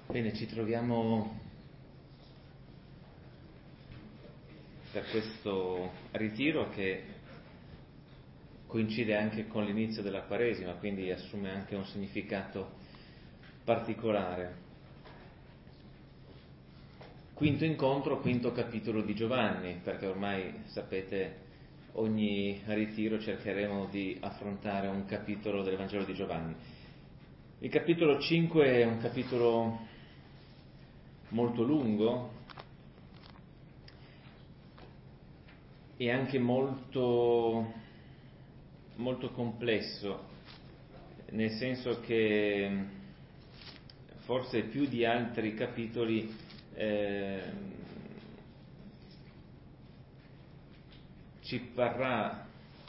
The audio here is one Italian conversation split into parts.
Bene, ci troviamo per questo ritiro che coincide anche con l'inizio della Quaresima, quindi assume anche un significato particolare. Quinto incontro, quinto capitolo di Giovanni, perché ormai sapete ogni ritiro cercheremo di affrontare un capitolo del Vangelo di Giovanni. Il capitolo 5 è un capitolo molto lungo e anche molto complesso, nel senso che forse più di altri capitoli ci parrà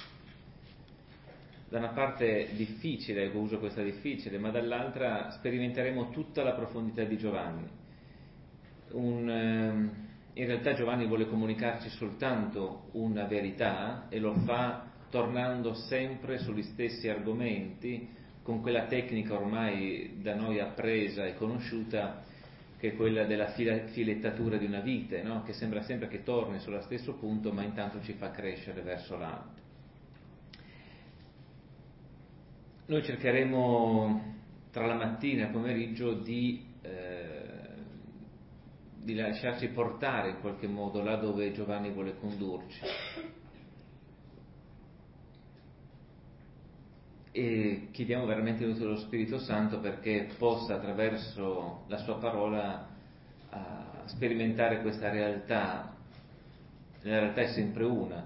da una parte difficile, uso questa difficile, ma dall'altra sperimenteremo tutta la profondità di Giovanni. In realtà Giovanni vuole comunicarci soltanto una verità e lo fa tornando sempre sugli stessi argomenti, con quella tecnica ormai da noi appresa e conosciuta, che è quella della filettatura di una vite, no? Che sembra sempre che torni sullo stesso punto, ma intanto ci fa crescere verso l'alto. Noi cercheremo tra la mattina e il pomeriggio di lasciarci portare in qualche modo là dove Giovanni vuole condurci. E chiediamo veramente l'aiuto dello Spirito Santo perché possa attraverso la sua parola sperimentare questa realtà. La realtà è sempre una,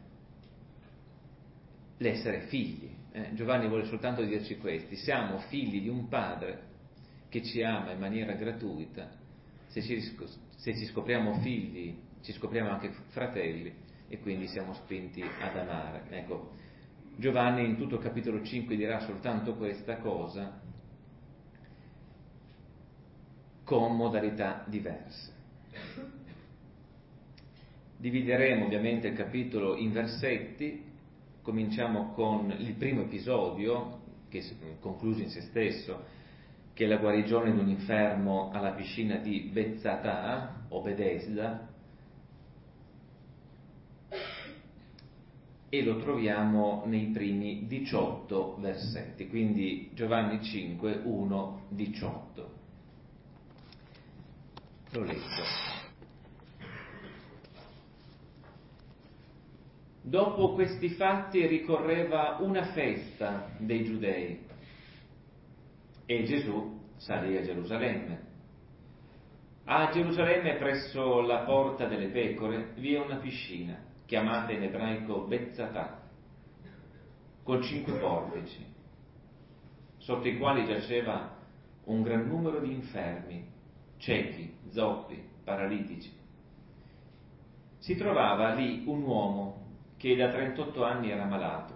l'essere figli. Giovanni vuole soltanto dirci questi: siamo figli di un padre che ci ama in maniera gratuita. Se ci scopriamo figli, ci scopriamo anche fratelli e quindi siamo spinti ad amare. Ecco, Giovanni in tutto il capitolo 5 dirà soltanto questa cosa con modalità diverse. Divideremo ovviamente il capitolo in versetti. Cominciamo con il primo episodio, che è concluso in se stesso, che è la guarigione di un infermo alla piscina di Bezzatà o Bedesda, e lo troviamo nei primi 18 versetti, quindi Giovanni 5, 1, 18. Lo leggo. Dopo questi fatti ricorreva una festa dei Giudei e Gesù salì a Gerusalemme. A Gerusalemme, presso la porta delle pecore, vi è una piscina, chiamata in ebraico Bezzatà, con 5 portici, sotto i quali giaceva un gran numero di infermi, ciechi, zoppi, paralitici. Si trovava lì un uomo che da 38 anni era malato.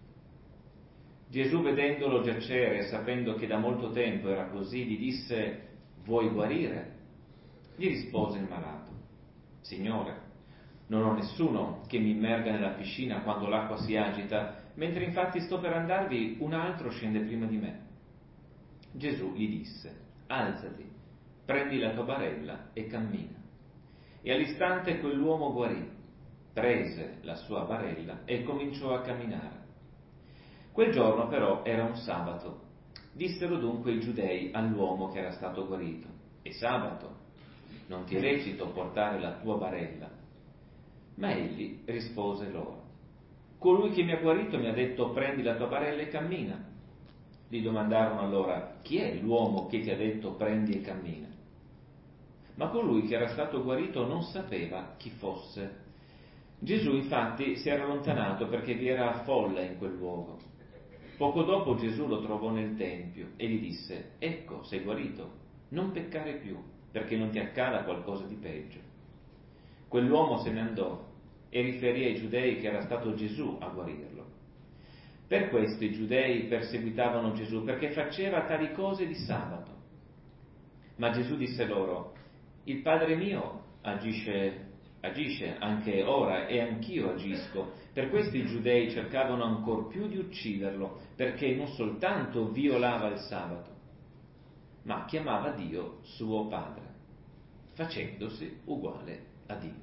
Gesù, vedendolo giacere e sapendo che da molto tempo era così, gli disse: vuoi guarire? Gli rispose il malato: Signore, non ho nessuno che mi immerga nella piscina quando l'acqua si agita, mentre infatti sto per andarvi, un altro scende prima di me. Gesù gli disse: alzati, prendi la tua barella e cammina. E all'istante quell'uomo guarì, prese la sua barella e cominciò a camminare. Quel giorno però era un sabato. Dissero dunque i giudei all'uomo che era stato guarito: è sabato, non ti è lecito portare la tua barella. Ma egli rispose loro: colui che mi ha guarito mi ha detto: prendi la tua barella e cammina. Gli domandarono allora: chi è l'uomo che ti ha detto prendi e cammina? Ma colui che era stato guarito non sapeva chi fosse. Gesù infatti si era allontanato perché vi era folla in quel luogo. Poco dopo Gesù lo trovò nel tempio e gli disse: ecco, sei guarito, non peccare più, perché non ti accada qualcosa di peggio. Quell'uomo se ne andò e riferì ai giudei che era stato Gesù a guarirlo. Per questo i giudei perseguitavano Gesù, perché faceva tali cose di sabato. Ma Gesù disse loro: il Padre mio agisce anche ora e anch'io agisco. Per questo i giudei cercavano ancor più di ucciderlo, perché non soltanto violava il sabato, ma chiamava Dio suo Padre, facendosi uguale a Dio.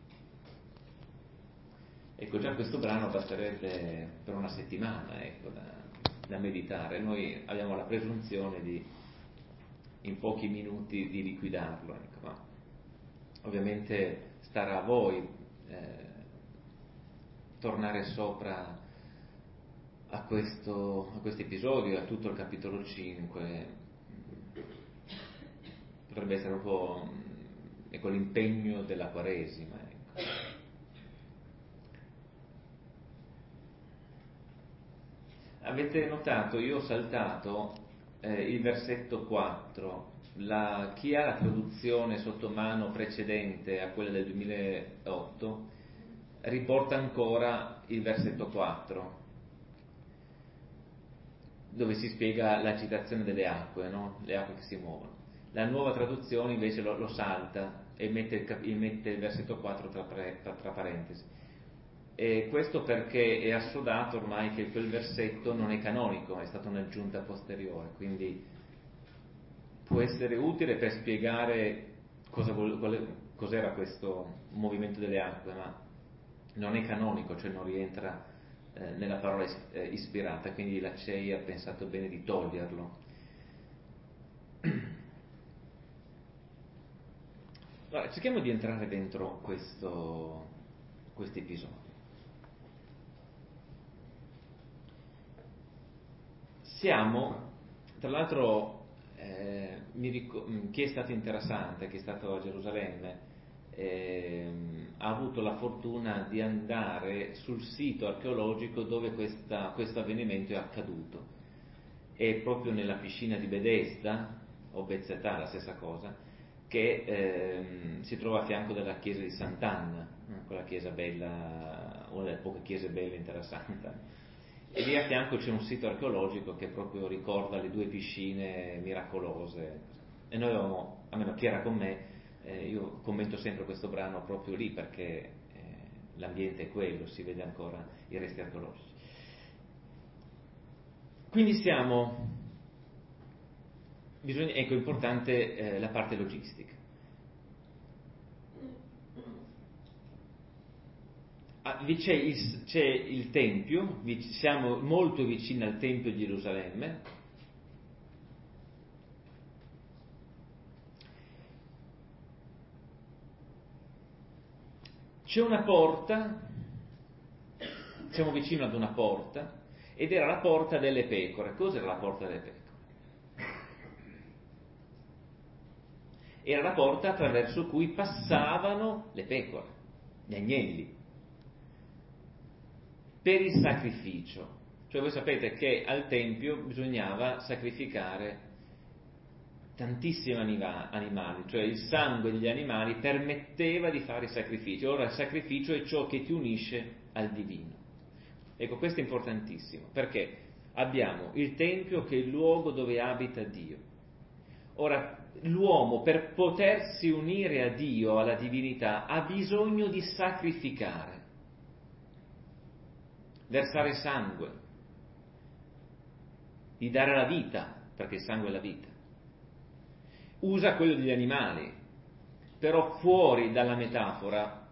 Ecco, già questo brano basterebbe per una settimana, ecco, da meditare. Noi abbiamo la presunzione di, in pochi minuti, di liquidarlo, ecco, ma ovviamente starà a voi tornare sopra a questo episodio, a tutto il capitolo 5. Potrebbe essere un po' ecco, l'impegno della Quaresima, ecco. Avete notato, io ho saltato il versetto 4. Chi ha la traduzione sotto mano precedente a quella del 2008 riporta ancora il versetto 4, dove si spiega l'agitazione delle acque, no? Le acque che si muovono. La nuova traduzione invece lo salta e mette il versetto 4 tra parentesi. E questo perché è assodato ormai che quel versetto non è canonico, è stata un'aggiunta posteriore, quindi può essere utile per spiegare cos'era questo movimento delle acque, ma non è canonico, cioè non rientra nella parola ispirata, quindi la CEI ha pensato bene di toglierlo. Allora, cerchiamo di entrare dentro questo episodio. Siamo, tra l'altro, chi è stato interessante, chi è stato a Gerusalemme, ha avuto la fortuna di andare sul sito archeologico dove questo avvenimento è accaduto. È proprio nella piscina di Bethesda, o Bezzatà, la stessa cosa, che si trova a fianco della chiesa di Sant'Anna, quella chiesa bella, una delle poche chiese belle in Terra Santa. E lì a fianco c'è un sito archeologico che proprio ricorda le due piscine miracolose. E noi avevamo, almeno chi era con me, io commento sempre questo brano proprio lì perché l'ambiente è quello, si vede ancora i resti archeologici. Quindi ecco, importante la parte logistica. C'è il Tempio, siamo molto vicini al Tempio di Gerusalemme, c'è una porta, siamo vicino ad una porta, ed era la porta delle pecore. Cos'era la porta delle pecore? Era la porta attraverso cui passavano le pecore, gli agnelli, per il sacrificio. Cioè voi sapete che al Tempio bisognava sacrificare tantissimi animali, cioè il sangue degli animali permetteva di fare i sacrifici. Ora il sacrificio è ciò che ti unisce al divino. Ecco, questo è importantissimo, perché abbiamo il Tempio che è il luogo dove abita Dio. Ora, l'uomo per potersi unire a Dio, alla divinità, ha bisogno di sacrificare, versare sangue, di dare la vita, perché il sangue è la vita. Usa quello degli animali, però fuori dalla metafora,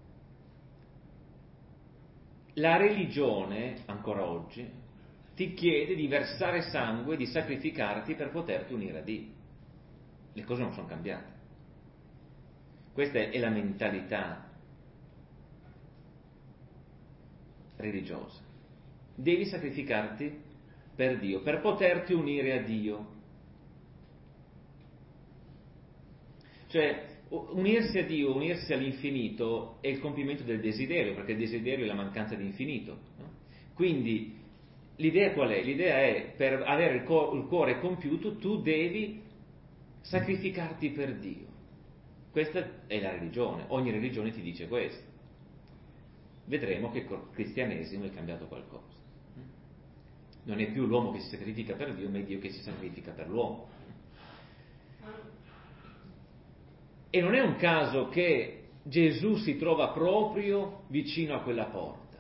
la religione, ancora oggi, ti chiede di versare sangue, di sacrificarti per poterti unire a Dio. Le cose non sono cambiate. Questa è la mentalità religiosa. Devi sacrificarti per Dio, per poterti unire a Dio. Cioè, unirsi a Dio, unirsi all'infinito è il compimento del desiderio, perché il desiderio è la mancanza di infinito. No? Quindi, l'idea qual è? L'idea è, per avere il cuore compiuto, tu devi sacrificarti per Dio. Questa è la religione, ogni religione ti dice questo. Vedremo che col cristianesimo è cambiato qualcosa. Non è più l'uomo che si sacrifica per Dio, ma è Dio che si sacrifica per l'uomo. E non è un caso che Gesù si trova proprio vicino a quella porta.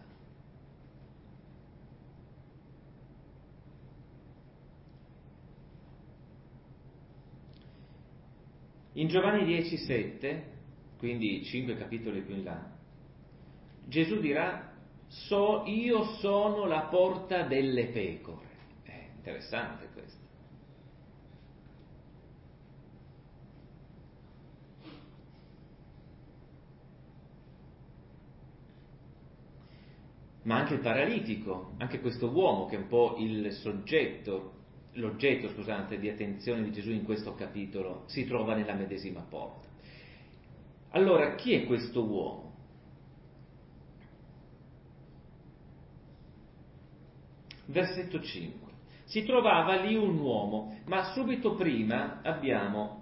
In Giovanni 10,7, quindi 5 capitoli più in là, Gesù dirà: io sono la porta delle pecore. È interessante questo. Ma anche il paralitico, anche questo uomo che è un po' l'oggetto di attenzione di Gesù in questo capitolo, si trova nella medesima porta. Allora, chi è questo uomo? Versetto 5. Si trovava lì un uomo, ma subito prima abbiamo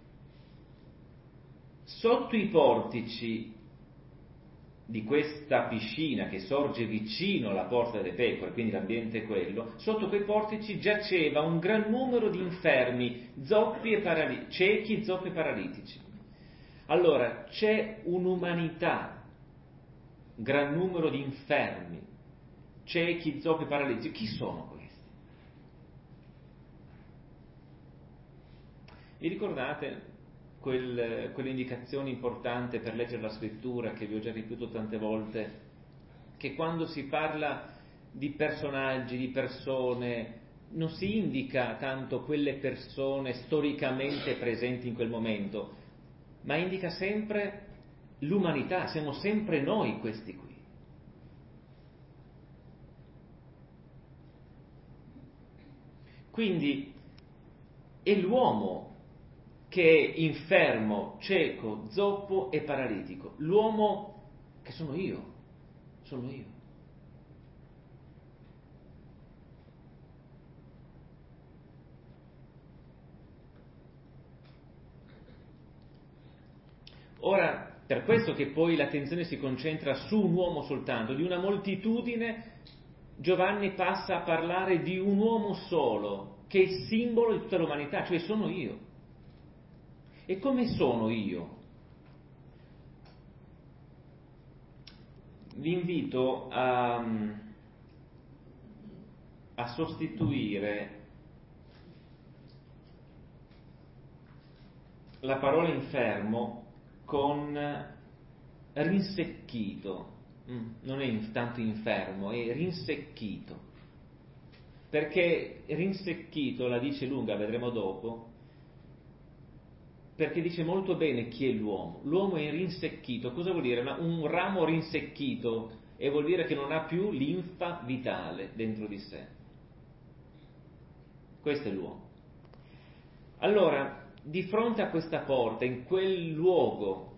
sotto i portici di questa piscina che sorge vicino alla porta delle pecore, quindi l'ambiente è quello, sotto quei portici giaceva un gran numero di infermi, ciechi, zoppi e paralitici. Allora, c'è un'umanità, un gran numero di infermi, ciechi, zoppi e paralitici. Chi sono questi? Vi ricordate quell'indicazione importante per leggere la scrittura che vi ho già ripetuto tante volte, che quando si parla di personaggi, di persone, non si indica tanto quelle persone storicamente presenti in quel momento, ma indica sempre l'umanità, siamo sempre noi questi qui. Quindi è l'uomo che è infermo, cieco, zoppo e paralitico. L'uomo che sono io. Ora, per questo che poi l'attenzione si concentra su un uomo soltanto, di una moltitudine, Giovanni passa a parlare di un uomo solo, che è il simbolo di tutta l'umanità, cioè sono io. E come sono io? Vi invito a sostituire la parola infermo con rinsecchito. Non è tanto infermo, è rinsecchito. Perché rinsecchito la dice lunga, vedremo dopo, perché dice molto bene chi è l'uomo. L'uomo è rinsecchito. Cosa vuol dire? Un ramo rinsecchito e vuol dire che non ha più linfa vitale dentro di sé. Questo è l'uomo. Allora, di fronte a questa porta, in quel luogo,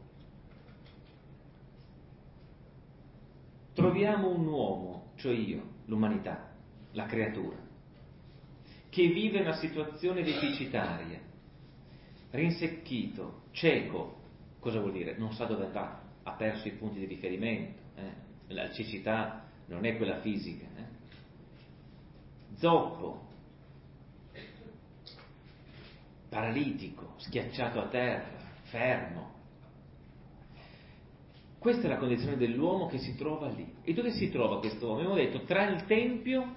troviamo un uomo, cioè io, l'umanità, la creatura, che vive una situazione deficitaria, rinsecchito, cieco. Cosa vuol dire? Non sa dove va, ha perso i punti di riferimento. La cecità non è quella fisica. Zoppo, paralitico, schiacciato a terra, fermo. Questa è la condizione dell'uomo che si trova lì. E dove si trova questo uomo? Abbiamo detto tra il tempio,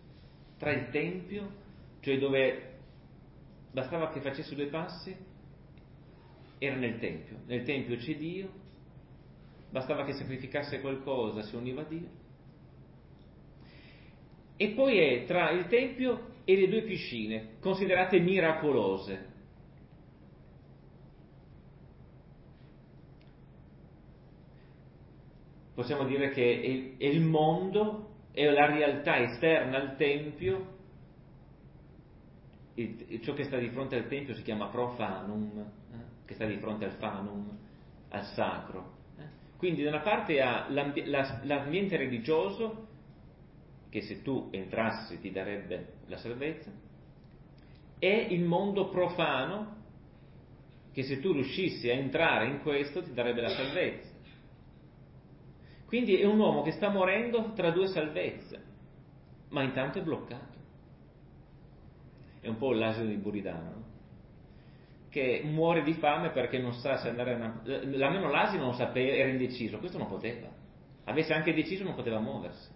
cioè dove bastava che facesse 2 passi, era nel tempio. Nel tempio c'è Dio, bastava che sacrificasse qualcosa, si univa a Dio. E poi è tra il tempio e le 2 piscine, considerate miracolose. Possiamo dire che è il mondo, è la realtà esterna al tempio. Ciò che sta di fronte al tempio si chiama profanum, che sta di fronte al fanum, al sacro. Quindi da una parte ha l'ambiente religioso, che se tu entrassi ti darebbe la salvezza, e il mondo profano, che se tu riuscissi a entrare in questo ti darebbe la salvezza. Quindi è un uomo che sta morendo tra 2 salvezze, ma intanto è bloccato. È un po' l'asino di Buridano, no? Che muore di fame perché non sa se andare almeno l'asino non sapeva, era indeciso, questo non poteva. Avesse anche deciso non poteva muoversi.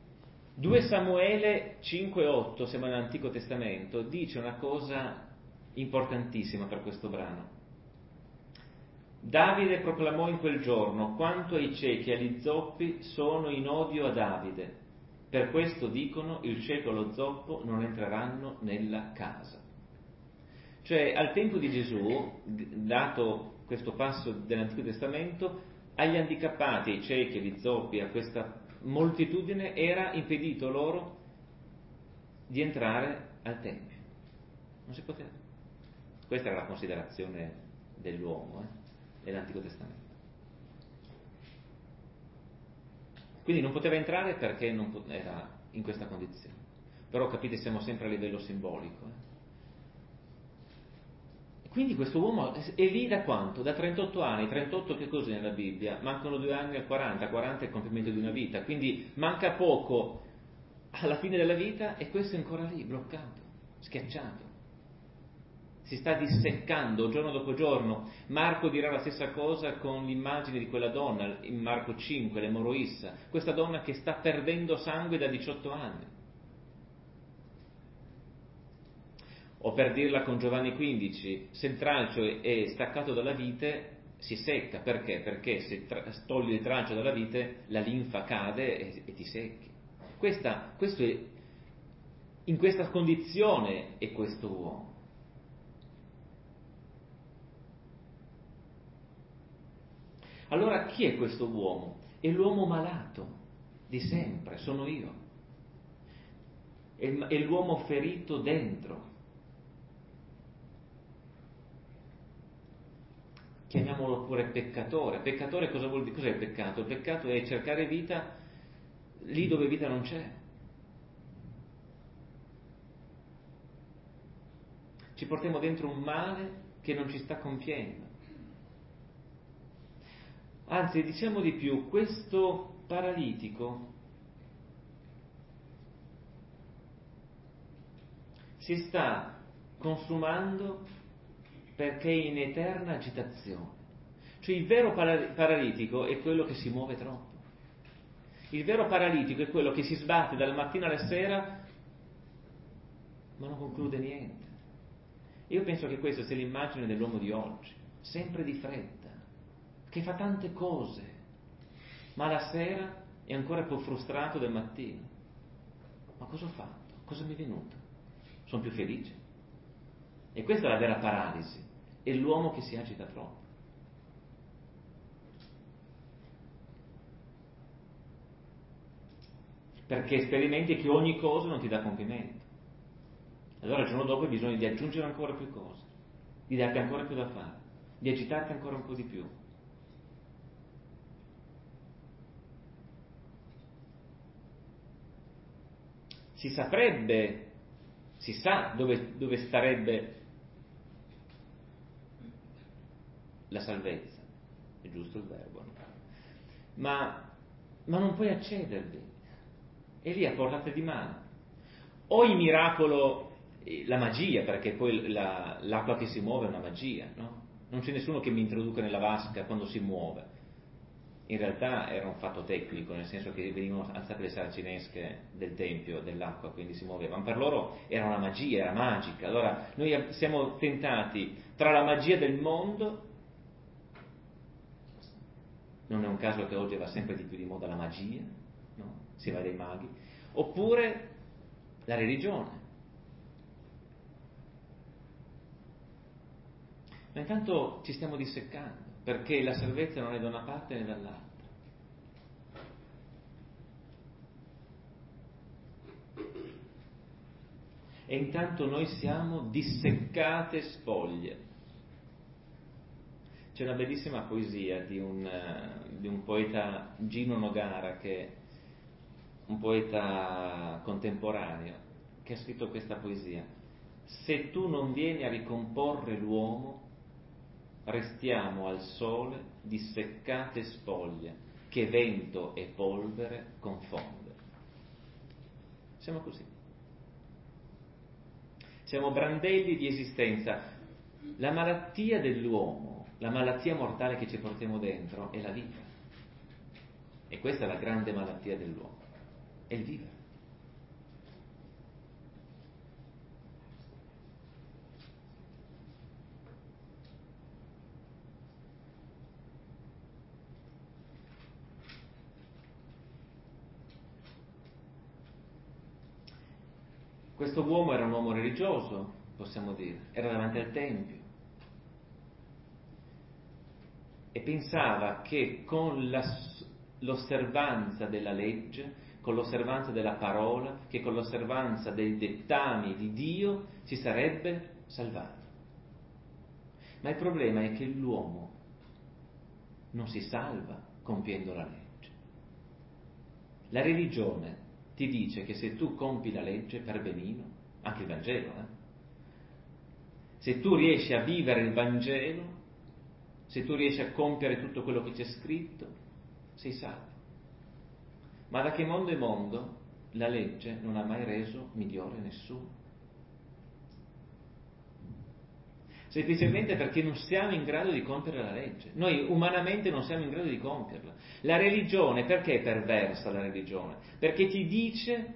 2 Samuele 5,8, siamo nell'Antico Testamento, dice una cosa importantissima per questo brano. Davide proclamò in quel giorno: quanto ai ciechi e agli zoppi sono in odio a Davide. Per questo dicono: il cieco e lo zoppo non entreranno nella casa. Cioè, al tempo di Gesù, dato questo passo dell'Antico Testamento, agli handicappati, ai ciechi, agli zoppi, a questa moltitudine era impedito loro di entrare al Tempio. Non si poteva. Questa era la considerazione dell'uomo nell'Antico Testamento. Quindi non poteva entrare perché era in questa condizione. Però capite, siamo sempre a livello simbolico. Quindi questo uomo è lì da quanto? Da 38 anni. 38 che cos'è nella Bibbia? Mancano 2 anni al 40. 40 è il compimento di una vita. Quindi manca poco alla fine della vita e questo è ancora lì, bloccato, schiacciato. Si sta disseccando giorno dopo giorno. Marco dirà la stessa cosa con l'immagine di quella donna in Marco 5, l'emoroissa, questa donna che sta perdendo sangue da 18 anni. O per dirla con Giovanni 15, se il tralcio è staccato dalla vite si secca. Perché? Perché se togli il tralcio dalla vite la linfa cade e ti secchi. Questo è, in questa condizione è questo uomo. Allora chi è questo uomo? È l'uomo malato di sempre, sono io. È l'uomo ferito dentro. Chiamiamolo pure peccatore. Peccatore cosa vuol dire? Cos'è il peccato? Il peccato è cercare vita lì dove vita non c'è. Ci portiamo dentro un male che non ci sta compiendo. Anzi, diciamo di più, questo paralitico si sta consumando perché è in eterna agitazione. Cioè il vero paralitico è quello che si muove troppo. Il vero paralitico è quello che si sbatte dalla mattina alla sera ma non conclude niente. Io penso che questa sia l'immagine dell'uomo di oggi, sempre di fretta, che fa tante cose, ma la sera è ancora più frustrato del mattino. Ma cosa ho fatto? Cosa mi è venuto? Sono più felice? E questa è la vera paralisi, è l'uomo che si agita troppo. Perché sperimenti che ogni cosa non ti dà compimento. Allora il giorno dopo hai bisogno di aggiungere ancora più cose, di darti ancora più da fare, di agitarti ancora un po' di più. Si sa dove starebbe la salvezza, è giusto il verbo, no? ma non puoi accedervi, è lì a portata di mano. O il miracolo, la magia, perché poi l'acqua che si muove è una magia, no? Non c'è nessuno che mi introduca nella vasca quando si muove. In realtà era un fatto tecnico, nel senso che venivano alzate le saracinesche del tempio, dell'acqua, quindi si muoveva. Ma per loro era una magia, era magica. Allora noi siamo tentati tra la magia del mondo, non è un caso che oggi va sempre di più di moda la magia, no? Si va dai maghi, oppure la religione. Ma intanto ci stiamo disseccando, perché la salvezza non è da una parte né dall'altra. E intanto noi siamo disseccate spoglie. C'è una bellissima poesia di un poeta, Gino Nogara, che è un poeta contemporaneo, che ha scritto questa poesia. Se tu non vieni a ricomporre l'uomo, restiamo al sole disseccate spoglie che vento e polvere confonde. Siamo così. Siamo brandelli di esistenza. La malattia dell'uomo, la malattia mortale che ci portiamo dentro è la vita. E questa è la grande malattia dell'uomo, è il vivere. Questo uomo era un uomo religioso, possiamo dire, era davanti al Tempio e pensava che con l'osservanza della legge, con l'osservanza della parola, che con l'osservanza dei dettami di Dio si sarebbe salvato. Ma il problema è che l'uomo non si salva compiendo la legge. La religione ti dice che se tu compi la legge per benino, anche il Vangelo, se tu riesci a vivere il Vangelo, se tu riesci a compiere tutto quello che c'è scritto, sei salvo. Ma da che mondo è mondo, la legge non ha mai reso migliore nessuno. Semplicemente perché non siamo in grado di compiere la legge. Noi umanamente non siamo in grado di compierla. La religione, perché è perversa la religione? Perché ti dice,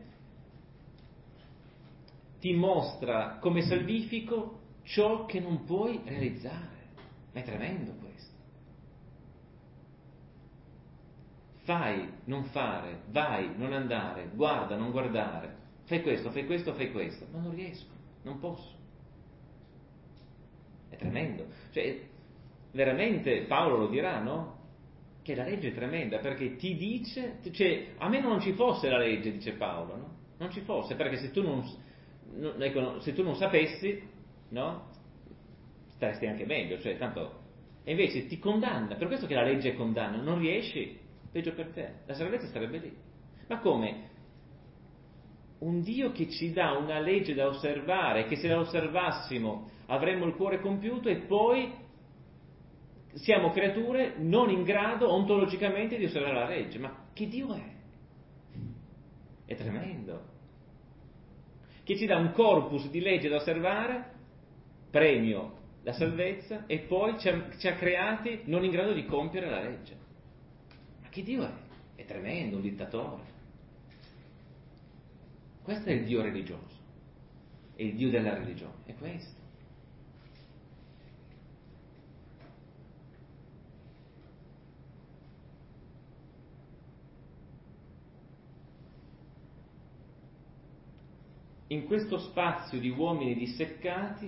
ti mostra come salvifico ciò che non puoi realizzare. Ma è tremendo questo. Fai, non fare, vai, non andare, guarda, non guardare, fai questo, fai questo, fai questo. Ma non riesco, non posso. È tremendo. Cioè, veramente Paolo lo dirà, no? Che la legge è tremenda perché ti dice, cioè, a meno non ci fosse la legge, dice Paolo, no? Non ci fosse, perché se tu se tu non sapessi, no? Staresti anche meglio, cioè, tanto. E invece ti condanna, per questo che la legge condanna, non riesci, peggio per te, la salvezza sarebbe lì. Ma come? Un Dio che ci dà una legge da osservare, che se la osservassimo avremmo il cuore compiuto e poi siamo creature non in grado ontologicamente di osservare la legge. Ma che Dio è? È tremendo. Che ci dà un corpus di legge da osservare, premio la salvezza, e poi ci ha creati non in grado di compiere la legge. Ma che Dio è? È tremendo, un dittatore. Questo è il Dio religioso, è il Dio della religione, è questo. In questo spazio di uomini disseccati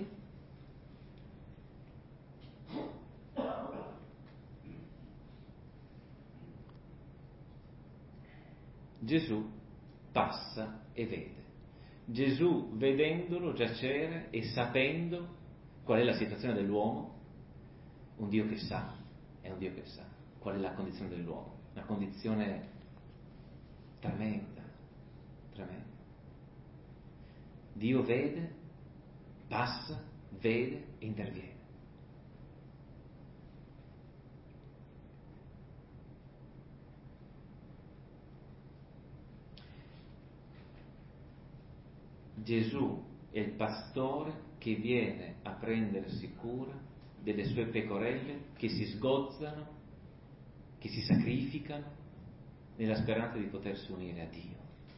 Gesù passa e vede. Gesù, vedendolo giacere e sapendo qual è la situazione dell'uomo, un Dio che sa, è un Dio che sa qual è la condizione dell'uomo, una condizione tremenda, tremenda. Dio vede, passa, vede e interviene. Gesù è il pastore che viene a prendersi cura delle sue pecorelle che si sgozzano, che si sacrificano nella speranza di potersi unire a Dio.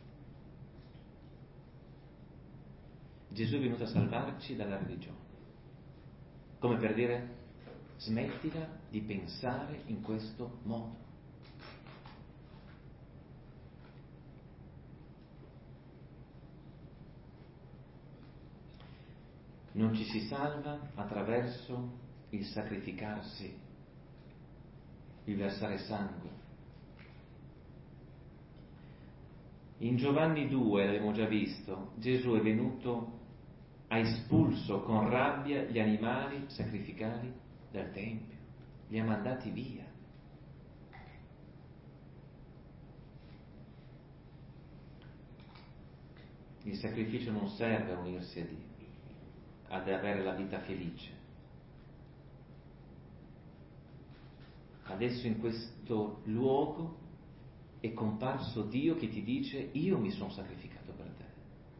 Gesù è venuto a salvarci dalla religione, come per dire smettila di pensare in questo modo. Non ci si salva attraverso il sacrificarsi, il versare sangue. In Giovanni 2, l'abbiamo già visto, Gesù è venuto, ha espulso con rabbia gli animali sacrificali dal Tempio, li ha mandati via. Il sacrificio non serve a unirsi a Dio, ad avere la vita felice. Adesso in questo luogo è comparso Dio che ti dice: io mi sono sacrificato per te.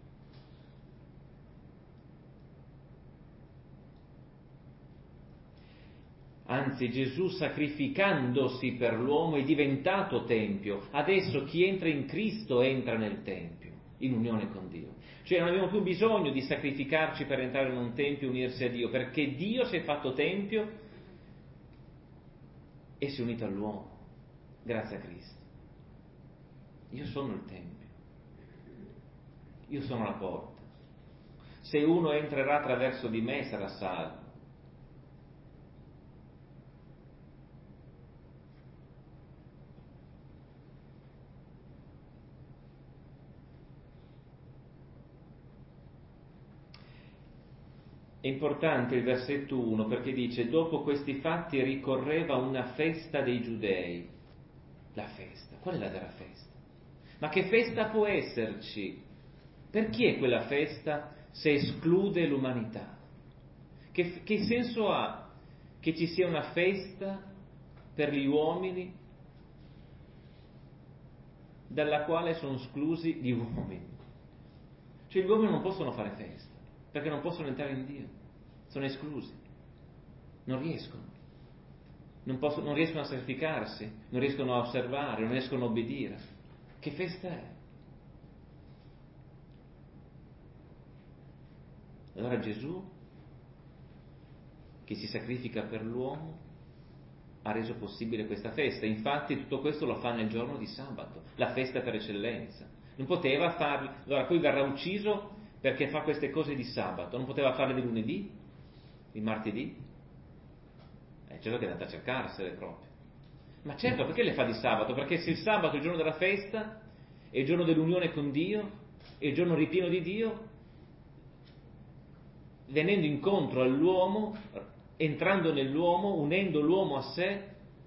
Anzi, Gesù, sacrificandosi per l'uomo, è diventato Tempio. Adesso chi entra in Cristo entra nel Tempio, in unione con Dio. Cioè non abbiamo più bisogno di sacrificarci per entrare in un Tempio e unirsi a Dio, perché Dio si è fatto Tempio e si è unito all'uomo, grazie a Cristo. Io sono il Tempio, io sono la porta. Se uno entrerà attraverso di me sarà salvo. È importante il versetto 1 perché dice: dopo questi fatti ricorreva una festa dei Giudei. La festa, qual è la vera festa? Ma che festa può esserci? Per chi è quella festa se esclude l'umanità? Che senso ha che ci sia una festa per gli uomini dalla quale sono esclusi gli uomini? Cioè gli uomini non possono fare festa perché non possono entrare in Dio, sono esclusi, non riescono, non riescono a sacrificarsi, non riescono a osservare, non riescono a obbedire. Che festa è? Allora Gesù, che si sacrifica per l'uomo, ha reso possibile questa festa. Infatti tutto questo lo fa nel giorno di sabato, la festa per eccellenza. Non poteva farlo, allora poi verrà ucciso perché fa queste cose di sabato, non poteva farle di lunedì, di martedì? Certo che è andata a cercarsele proprio. Ma certo, perché le fa di sabato? Perché se il sabato è il giorno della festa, è il giorno dell'unione con Dio, è il giorno ripieno di Dio, venendo incontro all'uomo, entrando nell'uomo, unendo l'uomo a sé,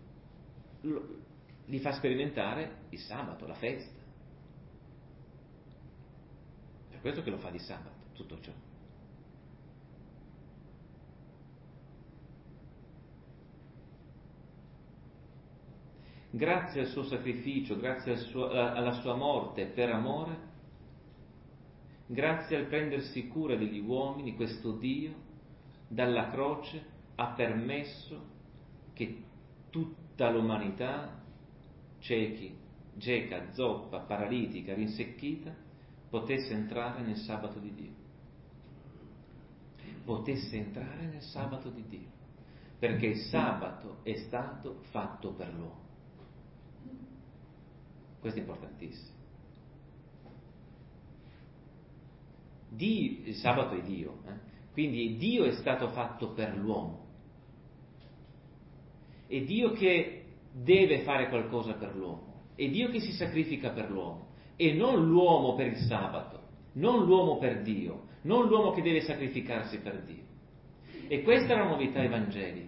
gli fa sperimentare il sabato, la festa. Per questo che lo fa di sabato, tutto ciò. Grazie al suo sacrificio, grazie alla sua morte per amore, grazie al prendersi cura degli uomini, questo Dio dalla croce ha permesso che tutta l'umanità, ciechi, geca, zoppa, paralitica, rinsecchita, potesse entrare nel sabato di Dio. Potesse entrare nel sabato di Dio, perché il sabato è stato fatto per l'uomo. Questo è importantissimo. Il sabato è Dio, quindi Dio è stato fatto per l'uomo. È Dio che deve fare qualcosa per l'uomo, è Dio che si sacrifica per l'uomo, e non l'uomo per il sabato, non l'uomo per Dio, non l'uomo che deve sacrificarsi per Dio. E questa è la novità evangelica.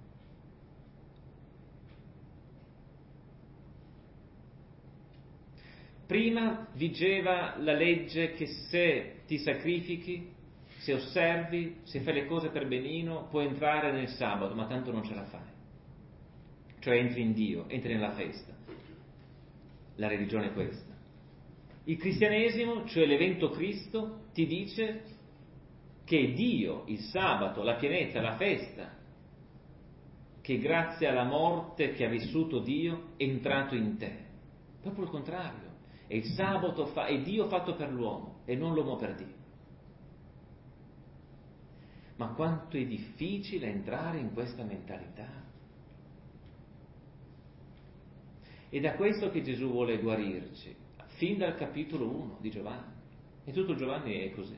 Prima vigeva la legge che se ti sacrifichi, se osservi, se fai le cose per benino, puoi entrare nel sabato, ma tanto non ce la fai. Cioè entri in Dio, entri nella festa. La religione è questa. Il cristianesimo, cioè l'evento Cristo, ti dice che Dio, il sabato, la pienezza, la festa, che grazie alla morte che ha vissuto Dio è entrato in te. Proprio il contrario. È il sabato, è Dio fatto per l'uomo e non l'uomo per Dio. Ma quanto è difficile entrare in questa mentalità. È da questo che Gesù vuole guarirci, fin dal capitolo 1 di Giovanni. E tutto Giovanni è così.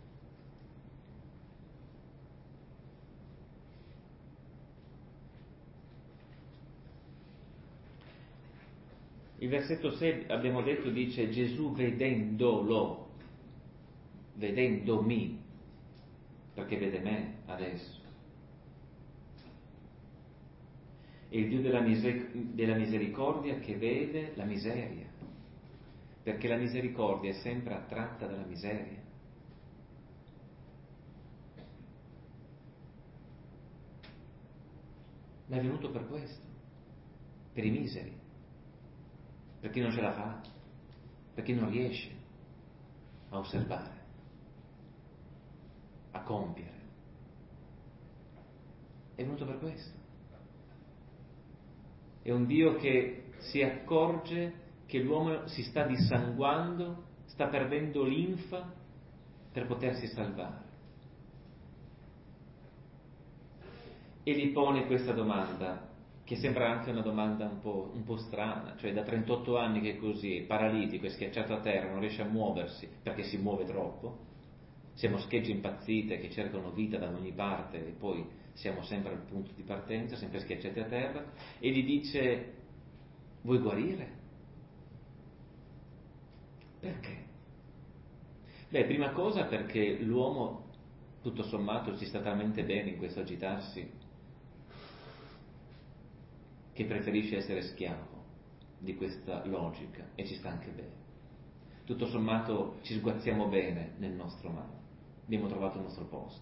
Il versetto 6, abbiamo detto, dice Gesù vedendomi, perché vede me adesso. È il Dio della misericordia che vede la miseria, perché la misericordia è sempre attratta dalla miseria. Ma è venuto per questo, per i miseri, per chi non ce la fa, per chi non riesce a osservare, a compiere. È venuto per questo. È un Dio che si accorge che l'uomo si sta dissanguando, sta perdendo linfa per potersi salvare. E gli pone questa domanda, che sembra anche una domanda un po' strana, cioè da 38 anni che è così, è paralitico, è schiacciato a terra, non riesce a muoversi perché si muove troppo, Siamo schegge impazzite che cercano vita da ogni parte e poi siamo sempre al punto di partenza, sempre schiacciati a terra, e gli dice: vuoi guarire? Perché? Beh, prima cosa perché l'uomo, tutto sommato, ci sta talmente bene in questo agitarsi che preferisce essere schiavo di questa logica, e ci sta anche bene. Tutto sommato ci sguazziamo bene nel nostro male, abbiamo trovato il nostro posto.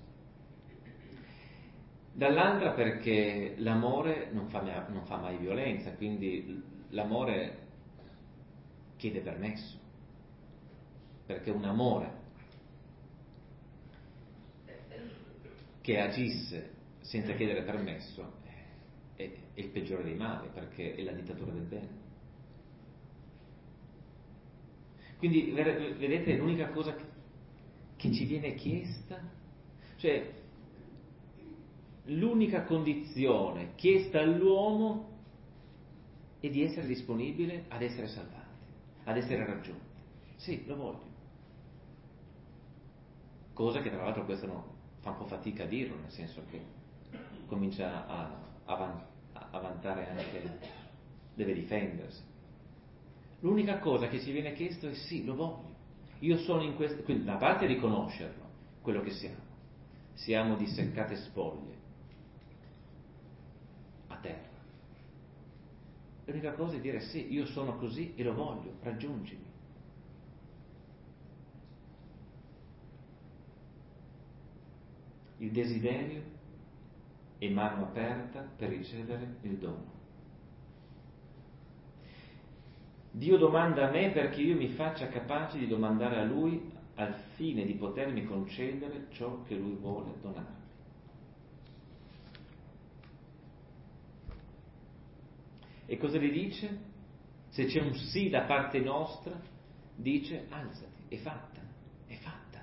Dall'altra perché l'amore non fa mai violenza, quindi l'amore chiede permesso, perché un amore che agisse senza chiedere permesso è il peggiore dei mali, perché è la dittatura del bene. Quindi vedete, l'unica cosa che ci viene chiesta, cioè l'unica condizione chiesta all'uomo è di essere disponibile ad essere salvati, ad essere raggiunti. Sì, lo voglio. Cosa che tra l'altro questo fa un po' fatica a dirlo, nel senso che comincia a vantare anche, deve difendersi. L'unica cosa che ci viene chiesto è sì, lo voglio. Io sono in questo, quindi da parte riconoscerlo, quello che siamo. Siamo disseccate spoglie a terra. L'unica cosa è dire sì, io sono così e lo voglio, raggiungimi. Il desiderio è mano aperta per ricevere il dono. Dio domanda a me perché io mi faccia capace di domandare a Lui al fine di potermi concedere ciò che Lui vuole donarmi. E cosa gli dice? Se c'è un sì da parte nostra, dice: alzati, è fatta, è fatta.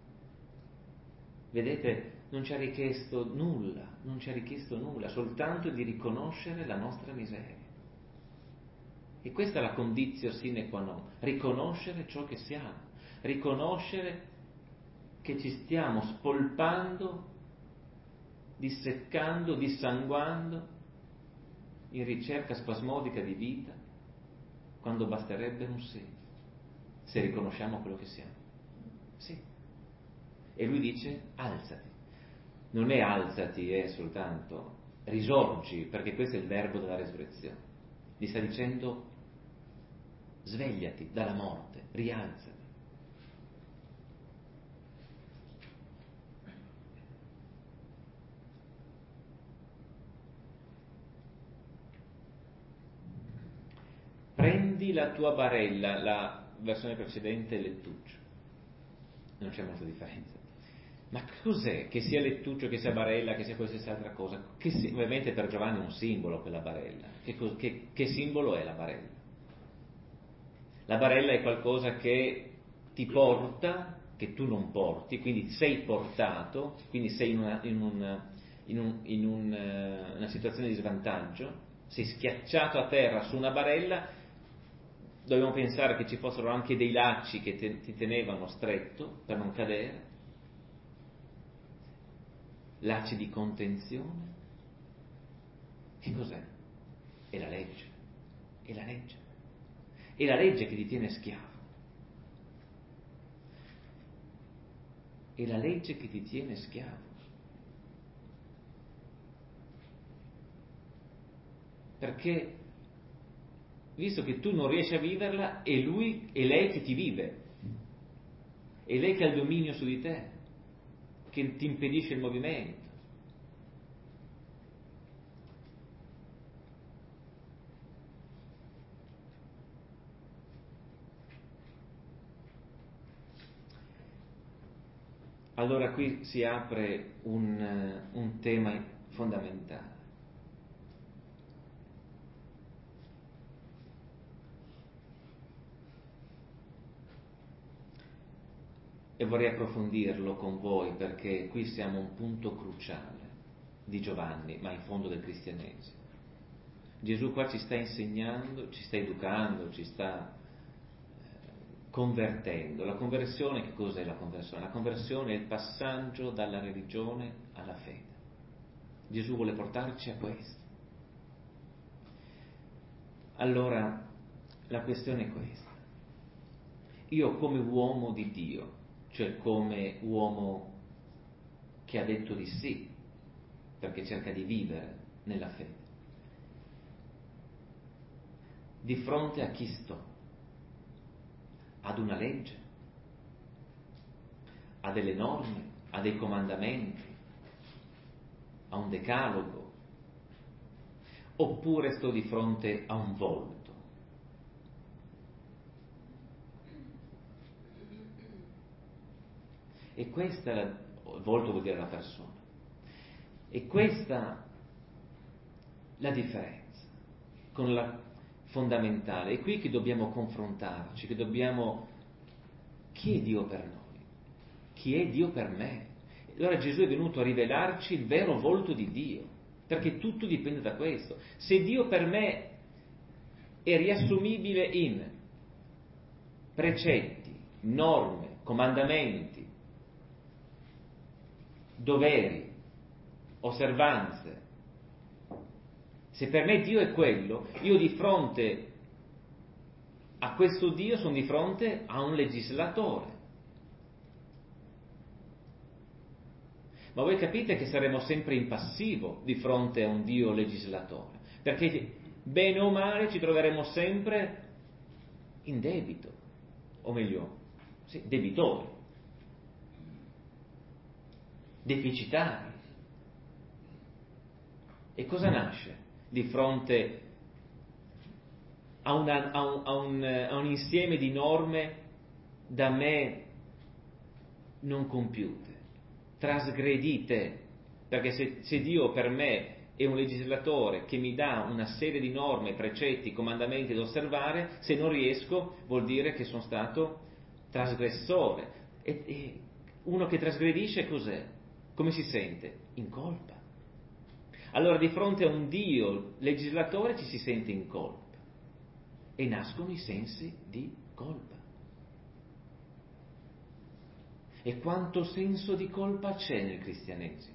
Vedete, non ci ha richiesto nulla, soltanto di riconoscere la nostra miseria. E questa è la condizio sine qua non, riconoscere ciò che siamo, riconoscere che ci stiamo spolpando, disseccando, dissanguando in ricerca spasmodica di vita, quando basterebbe un sì, se riconosciamo quello che siamo. Sì. E lui dice: alzati. Non è alzati, è soltanto risorgi, perché questo è il verbo della resurrezione. Gli sta dicendo: svegliati dalla morte, rialzati. Prendi la tua barella, la versione precedente è lettuccio, non c'è molta differenza. Ma cos'è? Che sia lettuccio, che sia barella, che sia qualsiasi altra cosa? Ovviamente per Giovanni è un simbolo quella barella. Che simbolo è la barella? La barella è qualcosa che ti porta, che tu non porti, quindi sei portato, quindi sei in una situazione di svantaggio, sei schiacciato a terra su una barella. Dobbiamo pensare che ci fossero anche dei lacci che ti tenevano stretto per non cadere, lacci di contenzione. Che cos'è? È la legge, è la legge, è la legge che ti tiene schiavo, è la legge che ti tiene schiavo. Perché visto che tu non riesci a viverla, è lei che ti vive, è lei che ha il dominio su di te, che ti impedisce il movimento. Allora qui si apre un tema fondamentale. E vorrei approfondirlo con voi, perché qui siamo a un punto cruciale di Giovanni, ma in fondo del cristianesimo. Gesù qua ci sta insegnando, ci sta educando, ci sta convertendo. La conversione, che cos'è la conversione? La conversione è il passaggio dalla religione alla fede. Gesù vuole portarci a questo. Allora, la questione è questa. Io come uomo di Dio, cioè come uomo che ha detto di sì, perché cerca di vivere nella fede, di fronte a chi sto? Ad una legge? A delle norme? A dei comandamenti? A un decalogo? Oppure sto di fronte a un volto? E questa è il volto vuol dire la persona. E questa la differenza con la fondamentale. È qui che dobbiamo confrontarci, che dobbiamo... Chi è Dio per noi? Chi è Dio per me? Allora Gesù è venuto a rivelarci il vero volto di Dio, perché tutto dipende da questo. Se Dio per me è riassumibile in precetti, norme, comandamenti, doveri, osservanze, se per me Dio è quello, io di fronte a questo Dio sono di fronte a un legislatore. Ma voi capite che saremo sempre in passivo di fronte a un Dio legislatore, perché bene o male ci troveremo sempre in debito, o meglio, sì, debitori, deficitari. E cosa nasce di fronte a un insieme di norme da me non compiute, trasgredite? Perché se Dio per me è un legislatore che mi dà una serie di norme, precetti, comandamenti da osservare, se non riesco vuol dire che sono stato trasgressore. E uno che trasgredisce cos'è? Come si sente? In colpa. Allora di fronte a un Dio legislatore ci si sente in colpa e nascono i sensi di colpa. E quanto senso di colpa c'è nel cristianesimo?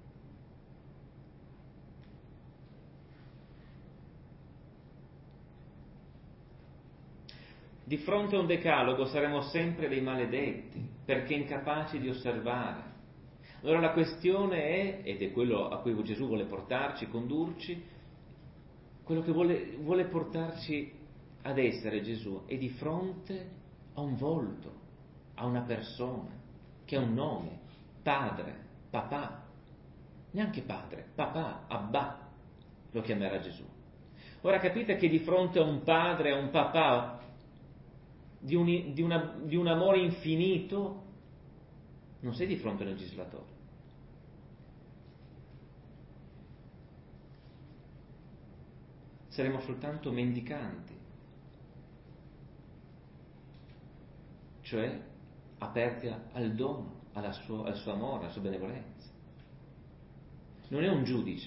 Di fronte a un decalogo saremo sempre dei maledetti, perché incapaci di osservare. Allora la questione è, ed è quello a cui Gesù vuole portarci, condurci, quello che vuole portarci ad essere Gesù è di fronte a un volto, a una persona, che ha un nome, padre, papà, neanche padre, papà, Abba, lo chiamerà Gesù. Ora capite che di fronte a un padre, a un papà, di un amore infinito, non sei di fronte a un legislatore. Saremo soltanto mendicanti, cioè aperti al dono, al suo amore, alla sua benevolenza. Non è un giudice,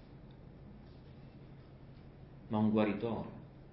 ma un guaritore.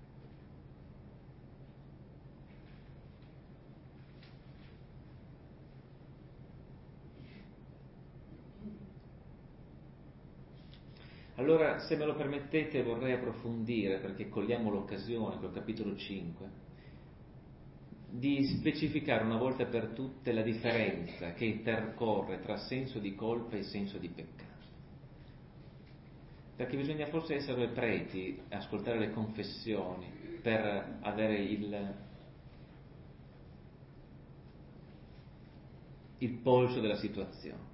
Allora, se me lo permettete, vorrei approfondire, perché cogliamo l'occasione col capitolo 5, di specificare una volta per tutte la differenza che intercorre tra senso di colpa e senso di peccato. Perché bisogna forse essere preti, ascoltare le confessioni, per avere il polso della situazione.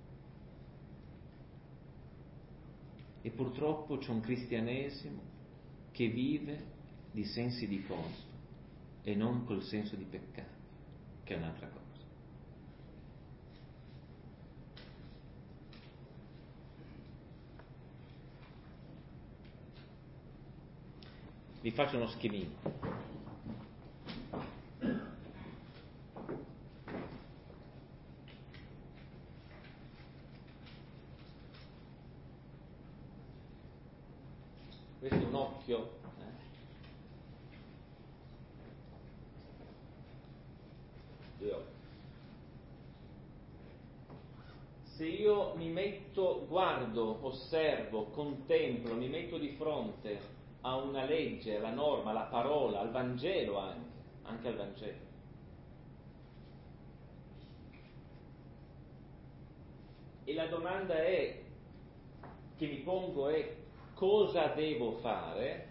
E purtroppo c'è un cristianesimo che vive di sensi di colpa e non col senso di peccato, che è un'altra cosa. Vi faccio uno schemino. Questo è un occhio. se io mi metto, guardo, osservo, contemplo, mi metto di fronte a una legge, alla norma, alla parola, al Vangelo anche al Vangelo, e la domanda che mi pongo è: cosa devo fare?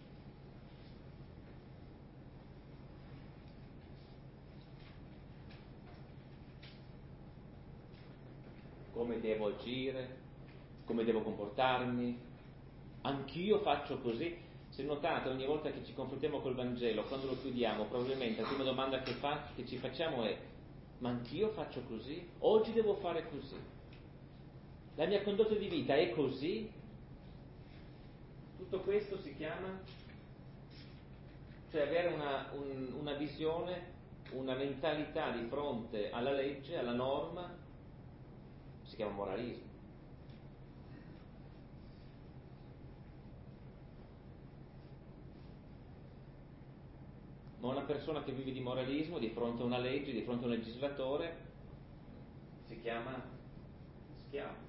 Come devo agire? Come devo comportarmi? Anch'io faccio così? Se notate, ogni volta che ci confrontiamo col Vangelo, quando lo chiudiamo, probabilmente la prima domanda che ci facciamo è: ma anch'io faccio così? Oggi devo fare così? La mia condotta di vita è così? Tutto questo si chiama, cioè avere una visione, una mentalità di fronte alla legge, alla norma, si chiama moralismo. Ma una persona che vive di moralismo di fronte a una legge, di fronte a un legislatore, si chiama schiavo.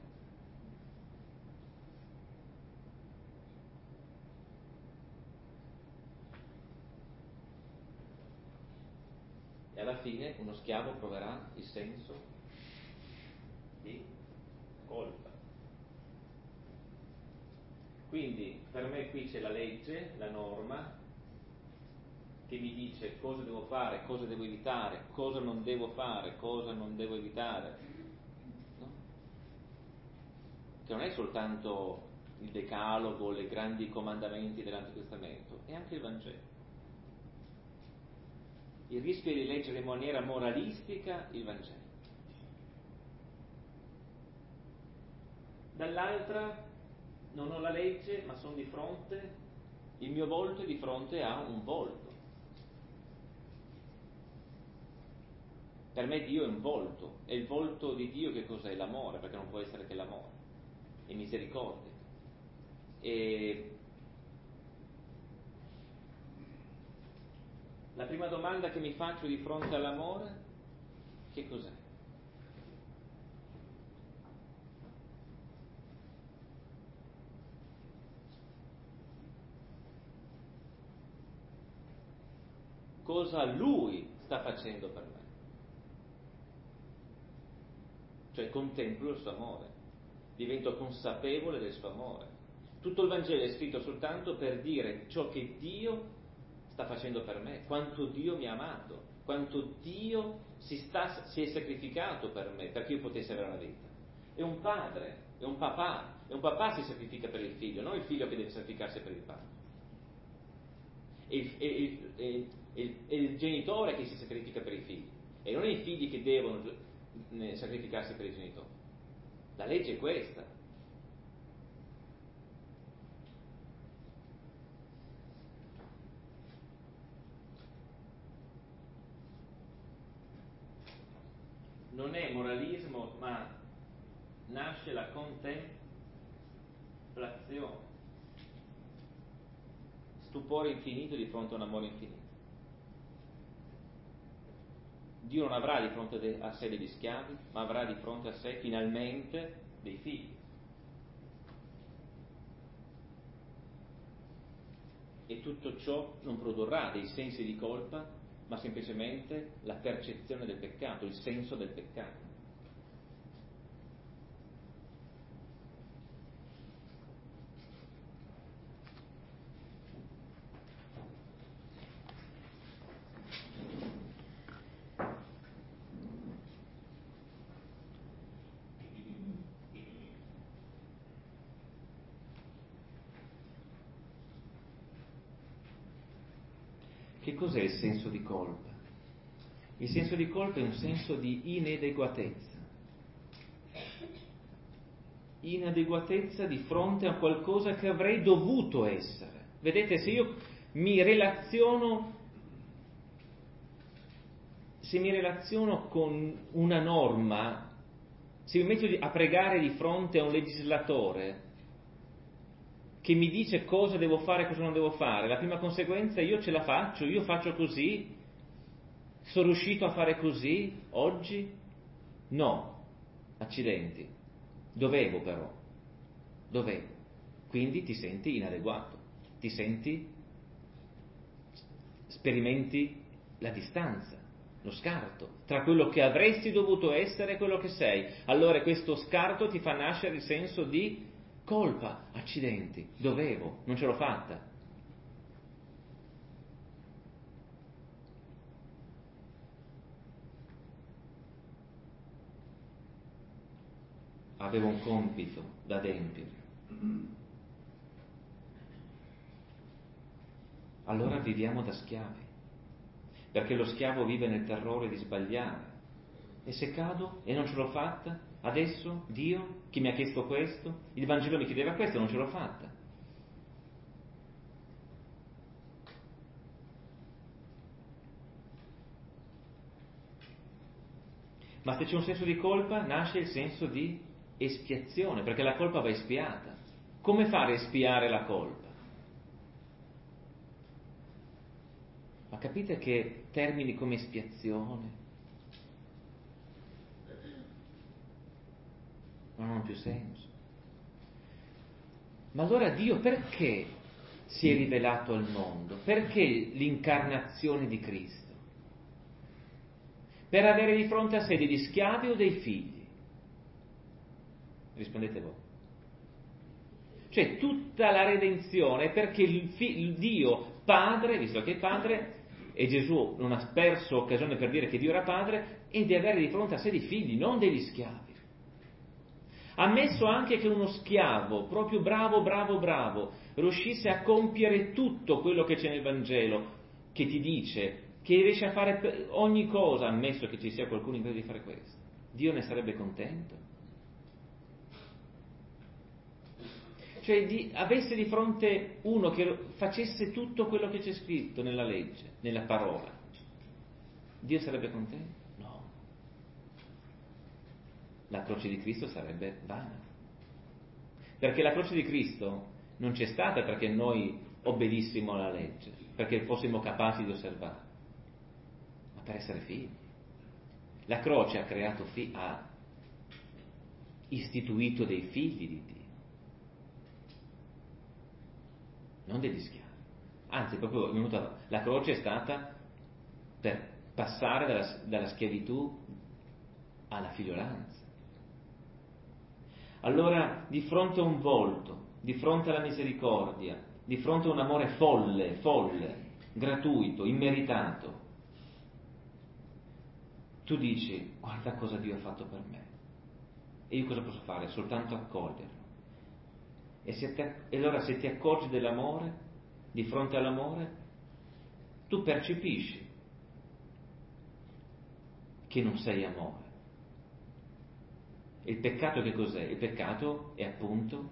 E alla fine uno schiavo proverà il senso di colpa. Quindi per me qui c'è la legge, la norma, che mi dice cosa devo fare, cosa devo evitare, cosa non devo fare, cosa non devo evitare, no? Che non è soltanto il Decalogo, i grandi comandamenti dell'Antico Testamento, è anche il Vangelo. Il rischio di leggere in maniera moralistica il Vangelo. Dall'altra non ho la legge, ma sono di fronte, il mio volto è di fronte a un volto. Per me Dio è un volto, e il volto di Dio che cos'è? L'amore, perché non può essere che l'amore, e misericordia. E la prima domanda che mi faccio di fronte all'amore, che cos'è? Cosa Lui sta facendo per me? Cioè contemplo il suo amore, divento consapevole del suo amore. Tutto il Vangelo è scritto soltanto per dire ciò che Dio sta facendo per me, quanto Dio mi ha amato, quanto Dio si è sacrificato per me, perché io potessi avere la vita. È un padre, è un papà si sacrifica per il figlio, non il figlio che deve sacrificarsi per il padre. È il genitore che si sacrifica per i figli, e non i figli che devono sacrificarsi per i genitori. La legge è questa. Non è moralismo, ma nasce la contemplazione. Stupore infinito di fronte a un amore infinito. Dio non avrà di fronte a sé degli schiavi, ma avrà di fronte a sé finalmente dei figli. E tutto ciò non produrrà dei sensi di colpa, ma semplicemente la percezione del peccato, il senso del peccato. Che cos'è il senso di colpa? Il senso di colpa è un senso di inadeguatezza. Inadeguatezza di fronte a qualcosa che avrei dovuto essere. Vedete, se io mi relaziono con una norma, se mi metto a pregare di fronte a un legislatore che mi dice cosa devo fare e cosa non devo fare, la prima conseguenza: io ce la faccio, io faccio così, sono riuscito a fare così oggi? No. Accidenti, dovevo però, dovevo. Quindi ti senti inadeguato, ti senti, sperimenti la distanza, lo scarto tra quello che avresti dovuto essere e quello che sei. Allora questo scarto ti fa nascere il senso di colpa. Accidenti, dovevo, non ce l'ho fatta. Avevo un compito da adempiere. Allora viviamo da schiavi, perché lo schiavo vive nel terrore di sbagliare. E se cado e non ce l'ho fatta, adesso Dio, chi mi ha chiesto questo, il Vangelo mi chiedeva questo, non ce l'ho fatta. Ma se c'è un senso di colpa, nasce il senso di espiazione, perché la colpa va espiata. Come fare a espiare la colpa? Ma capite che termini come espiazione non hanno più senso. Ma allora Dio perché si è rivelato al mondo? Perché l'incarnazione di Cristo? Per avere di fronte a sé degli schiavi o dei figli? Rispondete voi. Cioè tutta la redenzione è perché il Dio Padre, visto che è Padre, e Gesù non ha perso occasione per dire che Dio era Padre, e di avere di fronte a sé dei figli, non degli schiavi. Ammesso anche che uno schiavo, proprio bravo, riuscisse a compiere tutto quello che c'è nel Vangelo, che ti dice che riesce a fare ogni cosa, ammesso che ci sia qualcuno in grado di fare questo, Dio ne sarebbe contento? Cioè avesse di fronte uno che facesse tutto quello che c'è scritto nella legge, nella parola, Dio sarebbe contento? No. La croce di Cristo sarebbe vana. Perché la croce di Cristo non c'è stata perché noi obbedissimo alla legge, perché fossimo capaci di osservare, ma per essere figli. La croce ha creato ha istituito dei figli di Dio, non degli schiavi. Anzi, proprio la croce è stata per passare dalla schiavitù alla figliolanza. Allora, di fronte a un volto, di fronte alla misericordia, di fronte a un amore folle, gratuito, immeritato, tu dici, guarda cosa Dio ha fatto per me. E io cosa posso fare? Soltanto accoglierlo. E allora se ti accorgi dell'amore, di fronte all'amore, tu percepisci che non sei amore. Il peccato che cos'è? Il peccato è appunto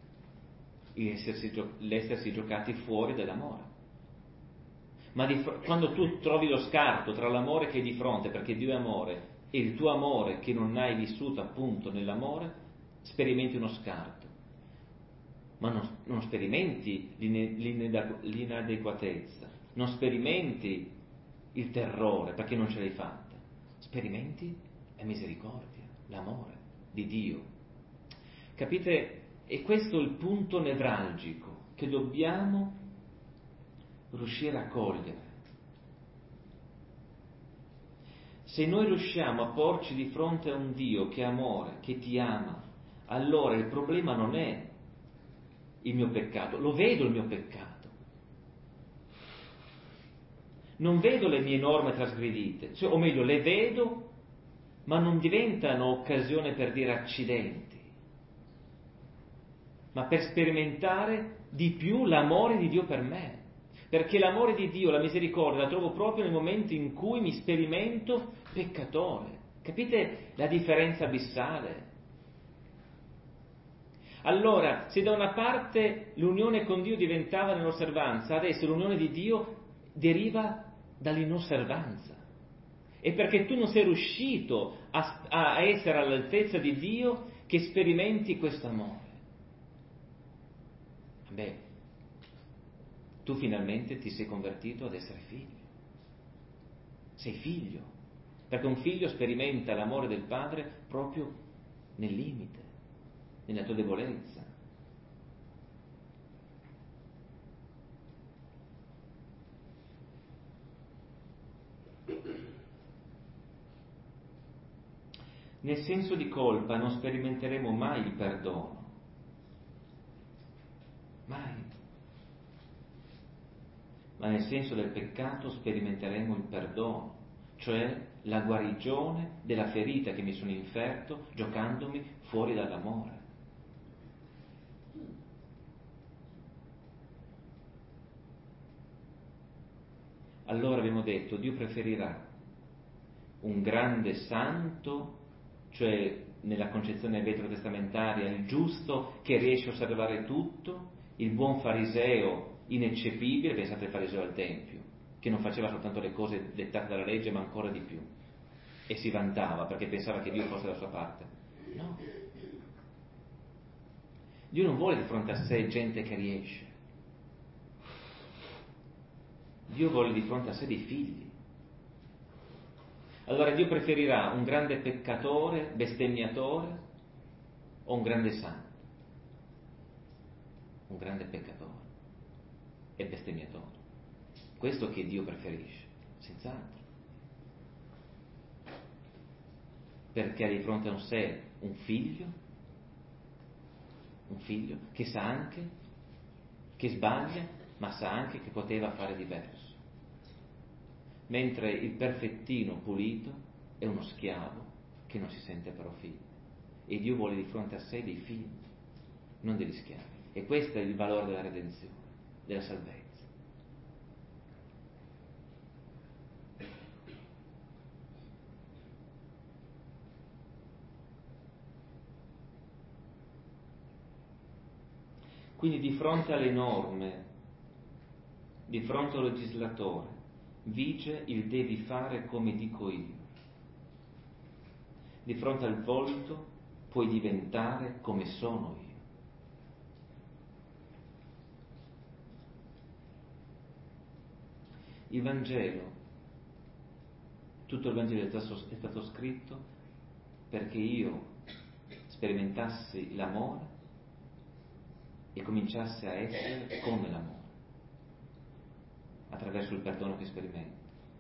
l'essersi giocati fuori dall'amore. Ma quando tu trovi lo scarto tra l'amore che è di fronte, perché Dio è amore, e il tuo amore che non hai vissuto appunto nell'amore, sperimenti uno scarto. Ma non sperimenti l'inadeguatezza, non sperimenti il terrore perché non ce l'hai fatta, sperimenti la misericordia, l'amore di Dio. Capite? E questo è il punto nevralgico che dobbiamo riuscire a cogliere. Se noi riusciamo a porci di fronte a un Dio che è amore, che ti ama, allora il problema non è il mio peccato, lo vedo il mio peccato. Non vedo le mie norme trasgredite, o meglio, le vedo, ma non diventano occasione per dire accidenti, ma per sperimentare di più l'amore di Dio per me. Perché l'amore di Dio, la misericordia, la trovo proprio nel momento in cui mi sperimento peccatore. Capite la differenza abissale? Allora, se da una parte l'unione con Dio diventava nell'osservanza, adesso l'unione di Dio deriva dall'inosservanza. E perché tu non sei riuscito a essere all'altezza di Dio che sperimenti questo amore. Beh, tu finalmente ti sei convertito ad essere figlio. Sei figlio, perché un figlio sperimenta l'amore del padre proprio nel limite, nella tua debolezza. Nel senso di colpa non sperimenteremo mai il perdono. Mai. Ma nel senso del peccato sperimenteremo il perdono, cioè la guarigione della ferita che mi sono inferto giocandomi fuori dall'amore. Allora abbiamo detto, Dio preferirà un grande santo, cioè nella concezione veterotestamentaria il giusto che riesce a osservare tutto, il buon fariseo ineccepibile, pensate al fariseo al Tempio, che non faceva soltanto le cose dettate dalla legge ma ancora di più, e si vantava perché pensava che Dio fosse dalla sua parte. No. Dio non vuole di fronte a sé gente che riesce. Dio vuole di fronte a sé dei figli. Allora Dio preferirà un grande peccatore, bestemmiatore, o un grande santo? Un grande peccatore e bestemmiatore. Questo che Dio preferisce, senz'altro. Perché ha di fronte a sé un figlio che sa anche, che sbaglia, ma sa anche che poteva fare diverso. Mentre il perfettino pulito è uno schiavo che non si sente però figlio. E Dio vuole di fronte a sé dei figli, non degli schiavi. E questo è il valore della redenzione, della salvezza. Quindi di fronte alle norme, di fronte al legislatore, vige il devi fare come dico io. Di fronte al volto puoi diventare come sono io. Il Vangelo, tutto il Vangelo è stato scritto perché io sperimentassi l'amore e cominciassi a essere come l'amore, attraverso il perdono che sperimento.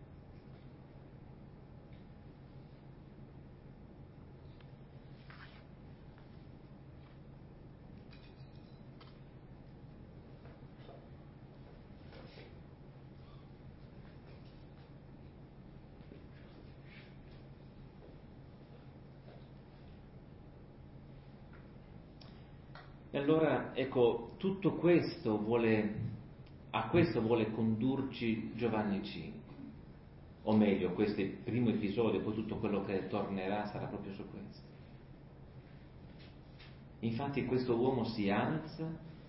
E allora, ecco, tutto questo a questo vuole condurci Giovanni 5. O meglio, questo è il primo episodio, poi tutto quello che tornerà sarà proprio su questo. Infatti questo uomo si alza,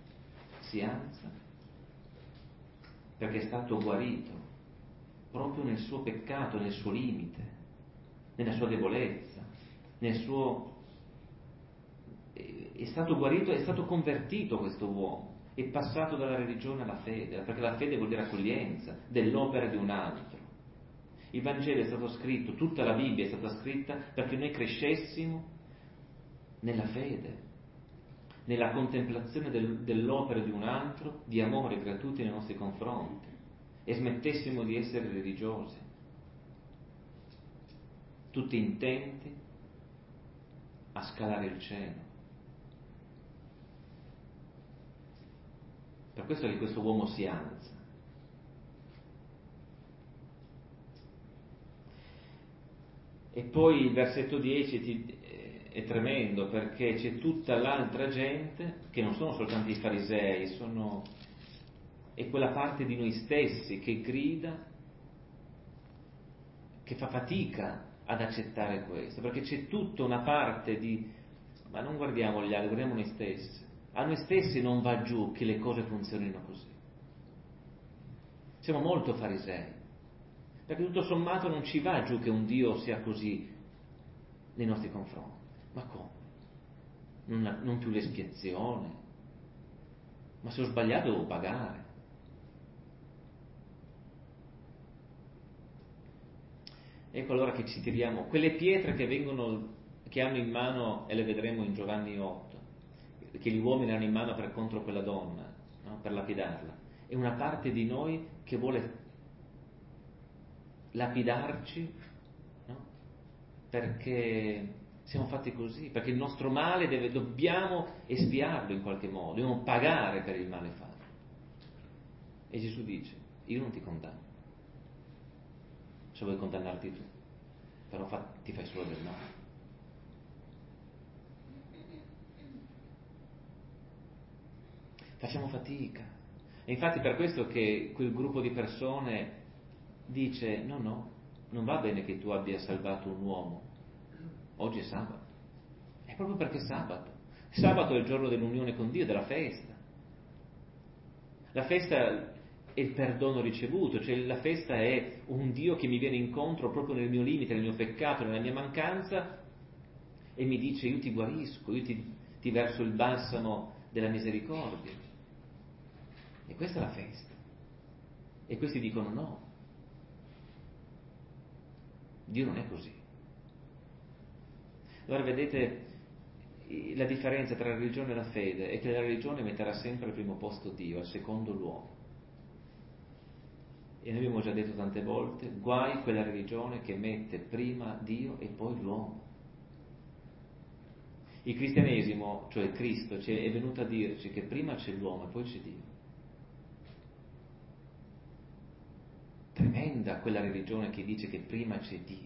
perché è stato guarito, proprio nel suo peccato, nel suo limite, nella sua debolezza, è stato guarito, è stato convertito questo uomo, è passato dalla religione alla fede, perché la fede vuol dire accoglienza dell'opera di un altro. Il Vangelo è stato scritto, tutta la Bibbia è stata scritta perché noi crescessimo nella fede, nella contemplazione dell'opera di un altro, di amore gratuito nei nostri confronti, e smettessimo di essere religiosi, tutti intenti a scalare il cielo. Per questo che questo uomo si alza. E poi il versetto 10 è tremendo, perché c'è tutta l'altra gente, che non sono soltanto i farisei, è quella parte di noi stessi che grida, che fa fatica ad accettare questo, perché c'è tutta una parte ma non guardiamo gli altri, guardiamo noi stessi. A noi stessi non va giù che le cose funzionino così. Siamo molto farisei, perché tutto sommato non ci va giù che un Dio sia così nei nostri confronti. Ma come? Non più l'espiazione? Ma se ho sbagliato devo pagare. Ecco allora che ci tiriamo quelle pietre che hanno in mano, e le vedremo in Giovanni 8, che gli uomini hanno in mano contro quella donna, no? Per lapidarla, e una parte di noi che vuole lapidarci, no? Perché siamo fatti così, perché il nostro male dobbiamo espiarlo in qualche modo, dobbiamo pagare per il male fatto. E Gesù dice: io non ti condanno, se vuoi condannarti tu, però ti fai solo del male. Facciamo fatica. E infatti per questo che quel gruppo di persone dice: no, non va bene che tu abbia salvato un uomo, oggi è sabato. È proprio perché è sabato. Sabato è il giorno dell'unione con Dio, della festa. La festa è il perdono ricevuto, cioè la festa è un Dio che mi viene incontro proprio nel mio limite, nel mio peccato, nella mia mancanza, e mi dice: io ti guarisco, io ti verso il balsamo della misericordia. E questa è la festa. E questi dicono: no, Dio non è così. Allora vedete, la differenza tra la religione e la fede è che la religione metterà sempre al primo posto Dio, al secondo l'uomo. E noi abbiamo già detto tante volte: guai quella religione che mette prima Dio e poi l'uomo. Il cristianesimo, cioè Cristo, è venuto a dirci che prima c'è l'uomo e poi c'è Dio. Tremenda quella religione che dice che prima c'è Dio.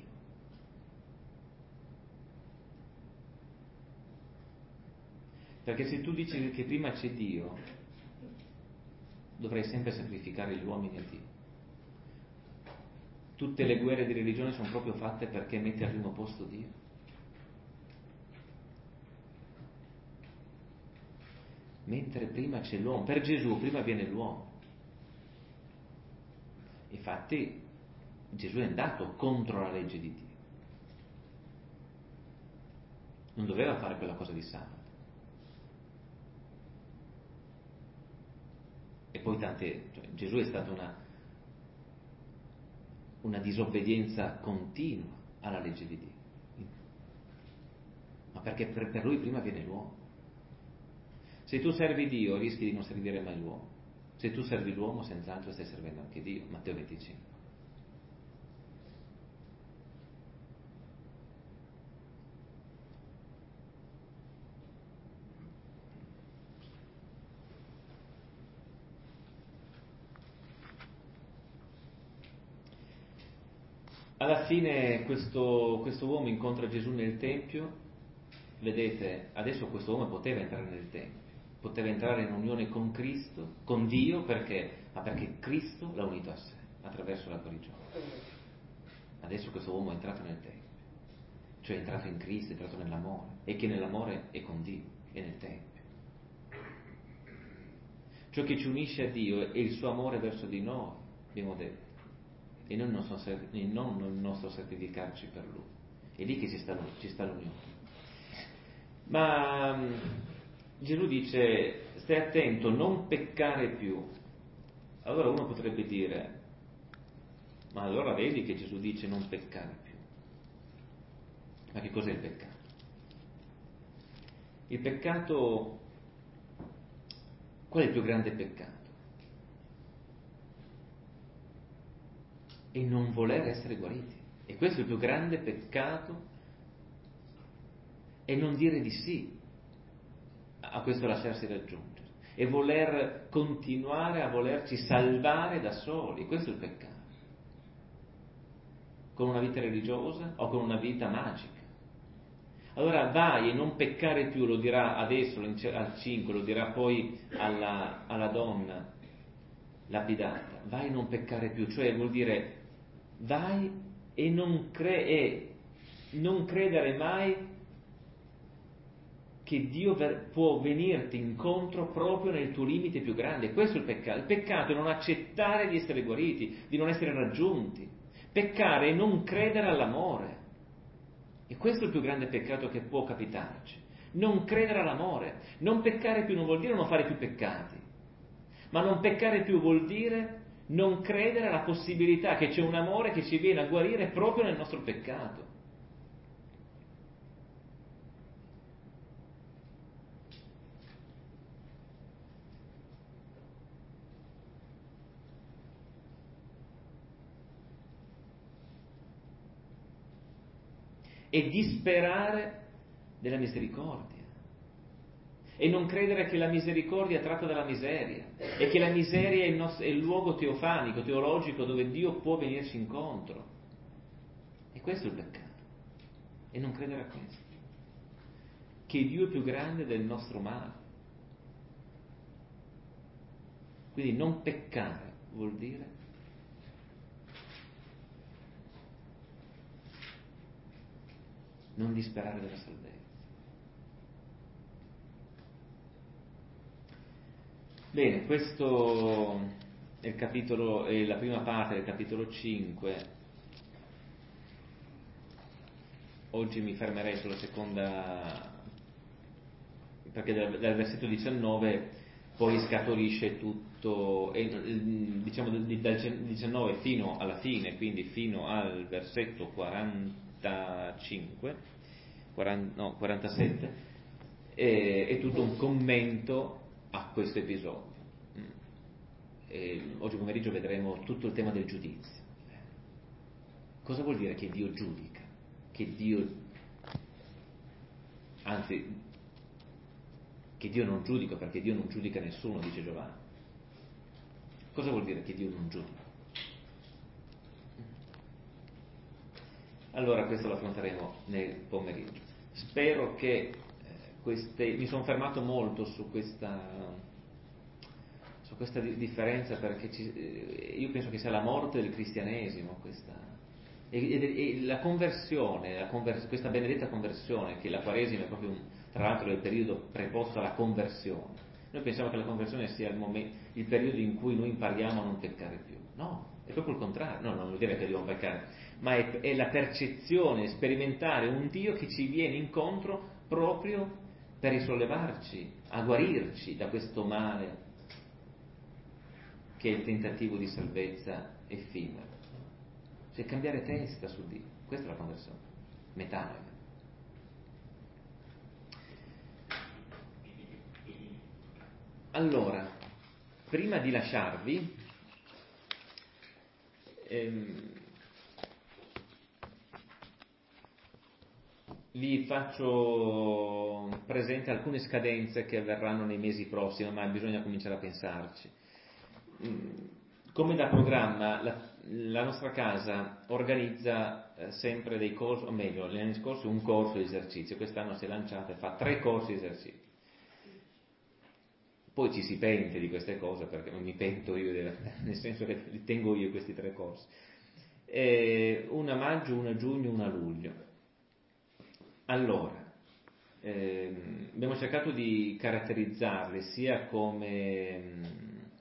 Perché se tu dici che prima c'è Dio, dovrai sempre sacrificare gli uomini a Dio. Tutte le guerre di religione sono proprio fatte perché metti al primo posto Dio. Mentre prima c'è l'uomo. Per Gesù prima viene l'uomo. Infatti Gesù è andato contro la legge di Dio. Non doveva fare quella cosa di sabato. E poi Gesù è stata una disobbedienza continua alla legge di Dio. Ma perché per lui prima viene l'uomo. Se tu servi Dio rischi di non servire mai l'uomo. Se tu servi l'uomo, senz'altro stai servendo anche Dio. Matteo 25. Alla fine questo uomo incontra Gesù nel Tempio. Vedete, adesso questo uomo poteva entrare nel Tempio, poteva entrare in unione con Cristo, con Dio, perché? Ma perché Cristo l'ha unito a sé, attraverso la guarigione. Adesso questo uomo è entrato nel Tempio, cioè è entrato in Cristo, è entrato nell'amore, e che nell'amore è con Dio, è nel Tempio. Ciò che ci unisce a Dio è il suo amore verso di noi, abbiamo detto, e non il nostro sacrificarci per Lui. È lì che ci sta l'unione. Ma Gesù dice: stai attento, non peccare più. Allora uno potrebbe dire: ma allora vedi che Gesù dice non peccare più. Ma che cos'è il peccato? Il peccato, qual è il più grande peccato? È non voler essere guariti. E questo è il più grande peccato, e non dire di sì a questo lasciarsi raggiungere, e voler continuare a volerci salvare da soli. Questo è il peccato. Con una vita religiosa o con una vita magica. Allora vai e non peccare più, lo dirà adesso al 5, lo dirà poi alla donna lapidata. Vai e non peccare più, cioè vuol dire vai e non credere mai che Dio può venirti incontro proprio nel tuo limite più grande. Questo è il peccato. Il peccato è non accettare di essere guariti, di non essere raggiunti. Peccare è non credere all'amore. E questo è il più grande peccato che può capitarci. Non credere all'amore. Non peccare più non vuol dire non fare più peccati. Ma non peccare più vuol dire non credere alla possibilità che c'è un amore che ci viene a guarire proprio nel nostro peccato. e disperare della misericordia. E non credere che la misericordia è tratta dalla miseria e che la miseria è il luogo teofanico, teologico, dove Dio può venirci incontro. E questo è il peccato. E non credere a questo. Che Dio è più grande del nostro male. Quindi non peccare vuol dire non disperare della salvezza. Bene, questo è il capitolo, è la prima parte del capitolo 5. Oggi mi fermerei sulla seconda, perché dal versetto 19 poi scaturisce tutto, diciamo dal 19 fino alla fine, quindi fino al versetto 45, 47, è tutto un commento a questo episodio. Oggi pomeriggio vedremo tutto il tema del giudizio. Cosa vuol dire che Dio giudica? Che Dio non giudica, perché Dio non giudica nessuno, dice Giovanni. Cosa vuol dire che Dio non giudica? Allora questo lo affronteremo nel pomeriggio. Spero che mi sono fermato molto su questa differenza, perché io penso che sia la morte del cristianesimo questa, e la conversione, questa benedetta conversione, che la Quaresima è proprio tra l'altro è il periodo preposto alla conversione. Noi pensiamo che la conversione sia il periodo in cui noi impariamo a non peccare più. No, è proprio il contrario. No, non vuol dire che dobbiamo peccare, ma è la percezione, sperimentare un Dio che ci viene incontro proprio per risollevarci, a guarirci da questo male che è il tentativo di salvezza effimero. Cioè cambiare testa su Dio. Questa è la conversione metanoia. Allora, prima di lasciarvi, vi faccio presente alcune scadenze che avverranno nei mesi prossimi, ma bisogna cominciare a pensarci. Come da programma, la nostra casa organizza sempre dei corsi, o meglio, l'anno scorso un corso di esercizio, quest'anno si è lanciata e fa 3 corsi di esercizio. Poi ci si pente di queste cose, perché non mi pento io, nel senso che li tengo io questi 3 corsi. Una a maggio, una a giugno, una a luglio. Allora, abbiamo cercato di caratterizzarli sia come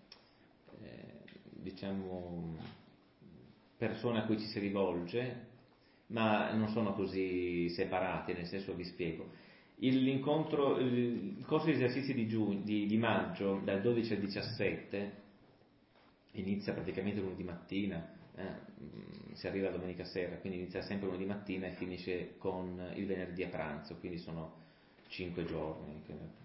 diciamo persone a cui ci si rivolge, ma non sono così separati, nel senso, vi spiego. Il corso di esercizi di maggio, dal 12 al 17, inizia praticamente lunedì mattina, si arriva domenica sera, quindi inizia sempre lunedì mattina e finisce con il venerdì a pranzo, quindi sono 5 giorni.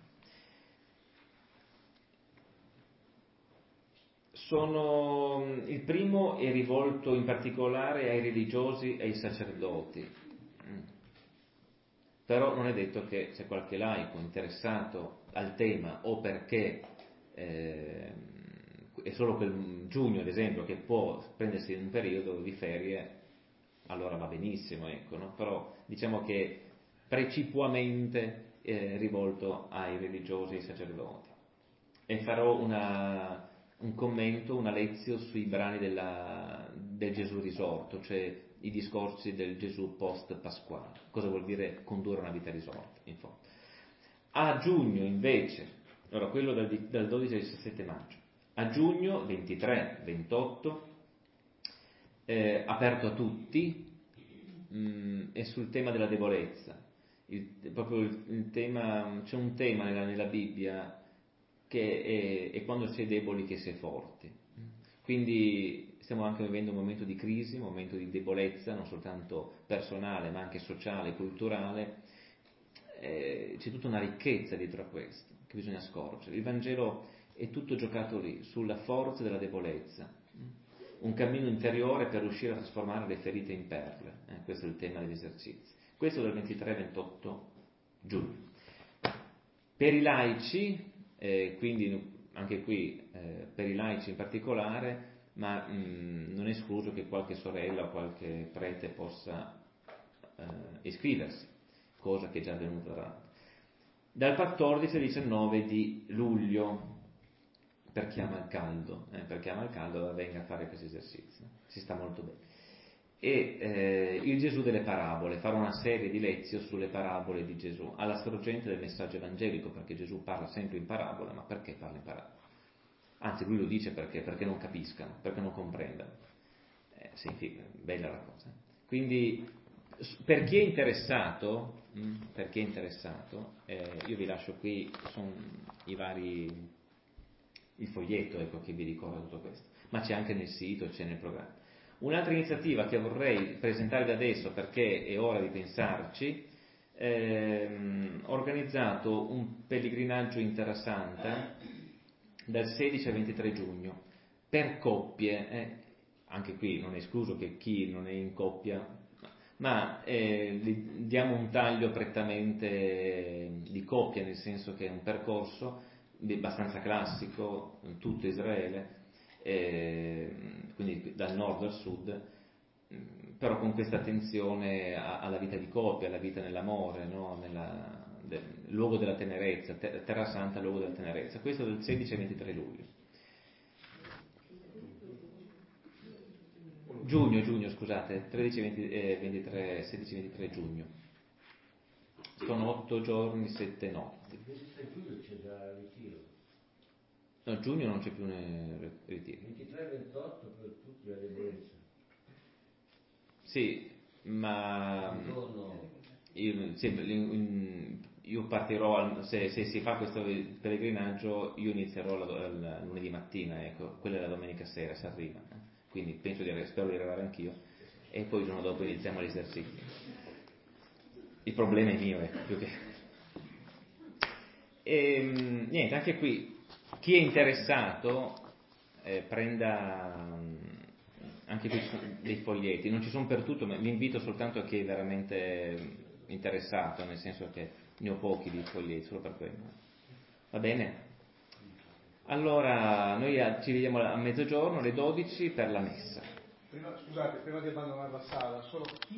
Il primo è rivolto in particolare ai religiosi e ai sacerdoti, però non è detto che se qualche laico interessato al tema, o perché è solo per giugno ad esempio che può prendersi un periodo di ferie, allora va benissimo, ecco, no? Però diciamo che precipuamente è rivolto ai religiosi e ai sacerdoti. E farò un commento, una lezione sui brani del Gesù risorto, cioè i discorsi del Gesù post pasquale. Cosa vuol dire condurre una vita risorta, in fondo. A giugno invece, allora quello dal 12 al 17 maggio, a giugno 23, 28, aperto a tutti, è sul tema della debolezza. Proprio il tema, c'è un tema nella Bibbia che è quando si è deboli che si è forti. Quindi stiamo anche vivendo un momento di crisi, un momento di debolezza, non soltanto personale ma anche sociale, culturale. C'è tutta una ricchezza dietro a questo che bisogna scorgere. Il Vangelo è tutto giocato lì, sulla forza della debolezza, un cammino interiore per riuscire a trasformare le ferite in perle. Questo è il tema degli esercizi. Questo del 23-28 giugno. Per i laici, quindi anche qui per i laici in particolare, ma non è escluso che qualche sorella o qualche prete possa iscriversi, cosa che è già avvenuta dal 14 al 19 di luglio, per chi ama il caldo, venga a fare questi esercizi, si sta molto bene. E il Gesù delle parabole, farò una serie di lezioni sulle parabole di Gesù, alla sorgente del messaggio evangelico, perché Gesù parla sempre in parabola, ma perché parla in parabola? Anzi, lui lo dice perché non capiscano, perché non comprendano. Sì, bella la cosa. Quindi, per chi è interessato, io vi lascio qui, sono il foglietto, ecco, che vi ricorda tutto questo, ma c'è anche nel sito, c'è nel programma. Un'altra iniziativa che vorrei presentarvi adesso, perché è ora di pensarci, ho organizzato un pellegrinaggio in Terra Santa dal 16 al 23 giugno per coppie, anche qui non è escluso che chi non è in coppia, ma diamo un taglio prettamente di coppia, nel senso che è un percorso abbastanza classico in tutto Israele, quindi dal nord al sud, però con questa attenzione alla vita di coppia, alla vita nell'amore, no? Luogo della tenerezza, Terra Santa, luogo della tenerezza. Questo del 16 al 23 luglio. Giugno, scusate, 16-23 giugno. Sono 8 giorni, 7 notti. Il 23 giugno c'è già il ritiro. No, giugno non c'è più ritiro. 23-28 per tutti la debolezza. Sì, ma io partirò, se si fa questo pellegrinaggio, io inizierò lunedì mattina, ecco, quella è la domenica sera, si arriva. Quindi spero di arrivare anch'io, e poi il giorno dopo iniziamo l'esercizio. Il problema è mio, ecco, più che... E niente, anche qui, chi è interessato prenda... Anche qui dei foglietti, non ci sono per tutto, ma vi invito soltanto a chi è veramente interessato, nel senso che ne ho pochi di foglietti, solo per quello. Va bene? Allora, noi ci vediamo a mezzogiorno, alle 12, per la messa. Prima di abbandonare la sala, solo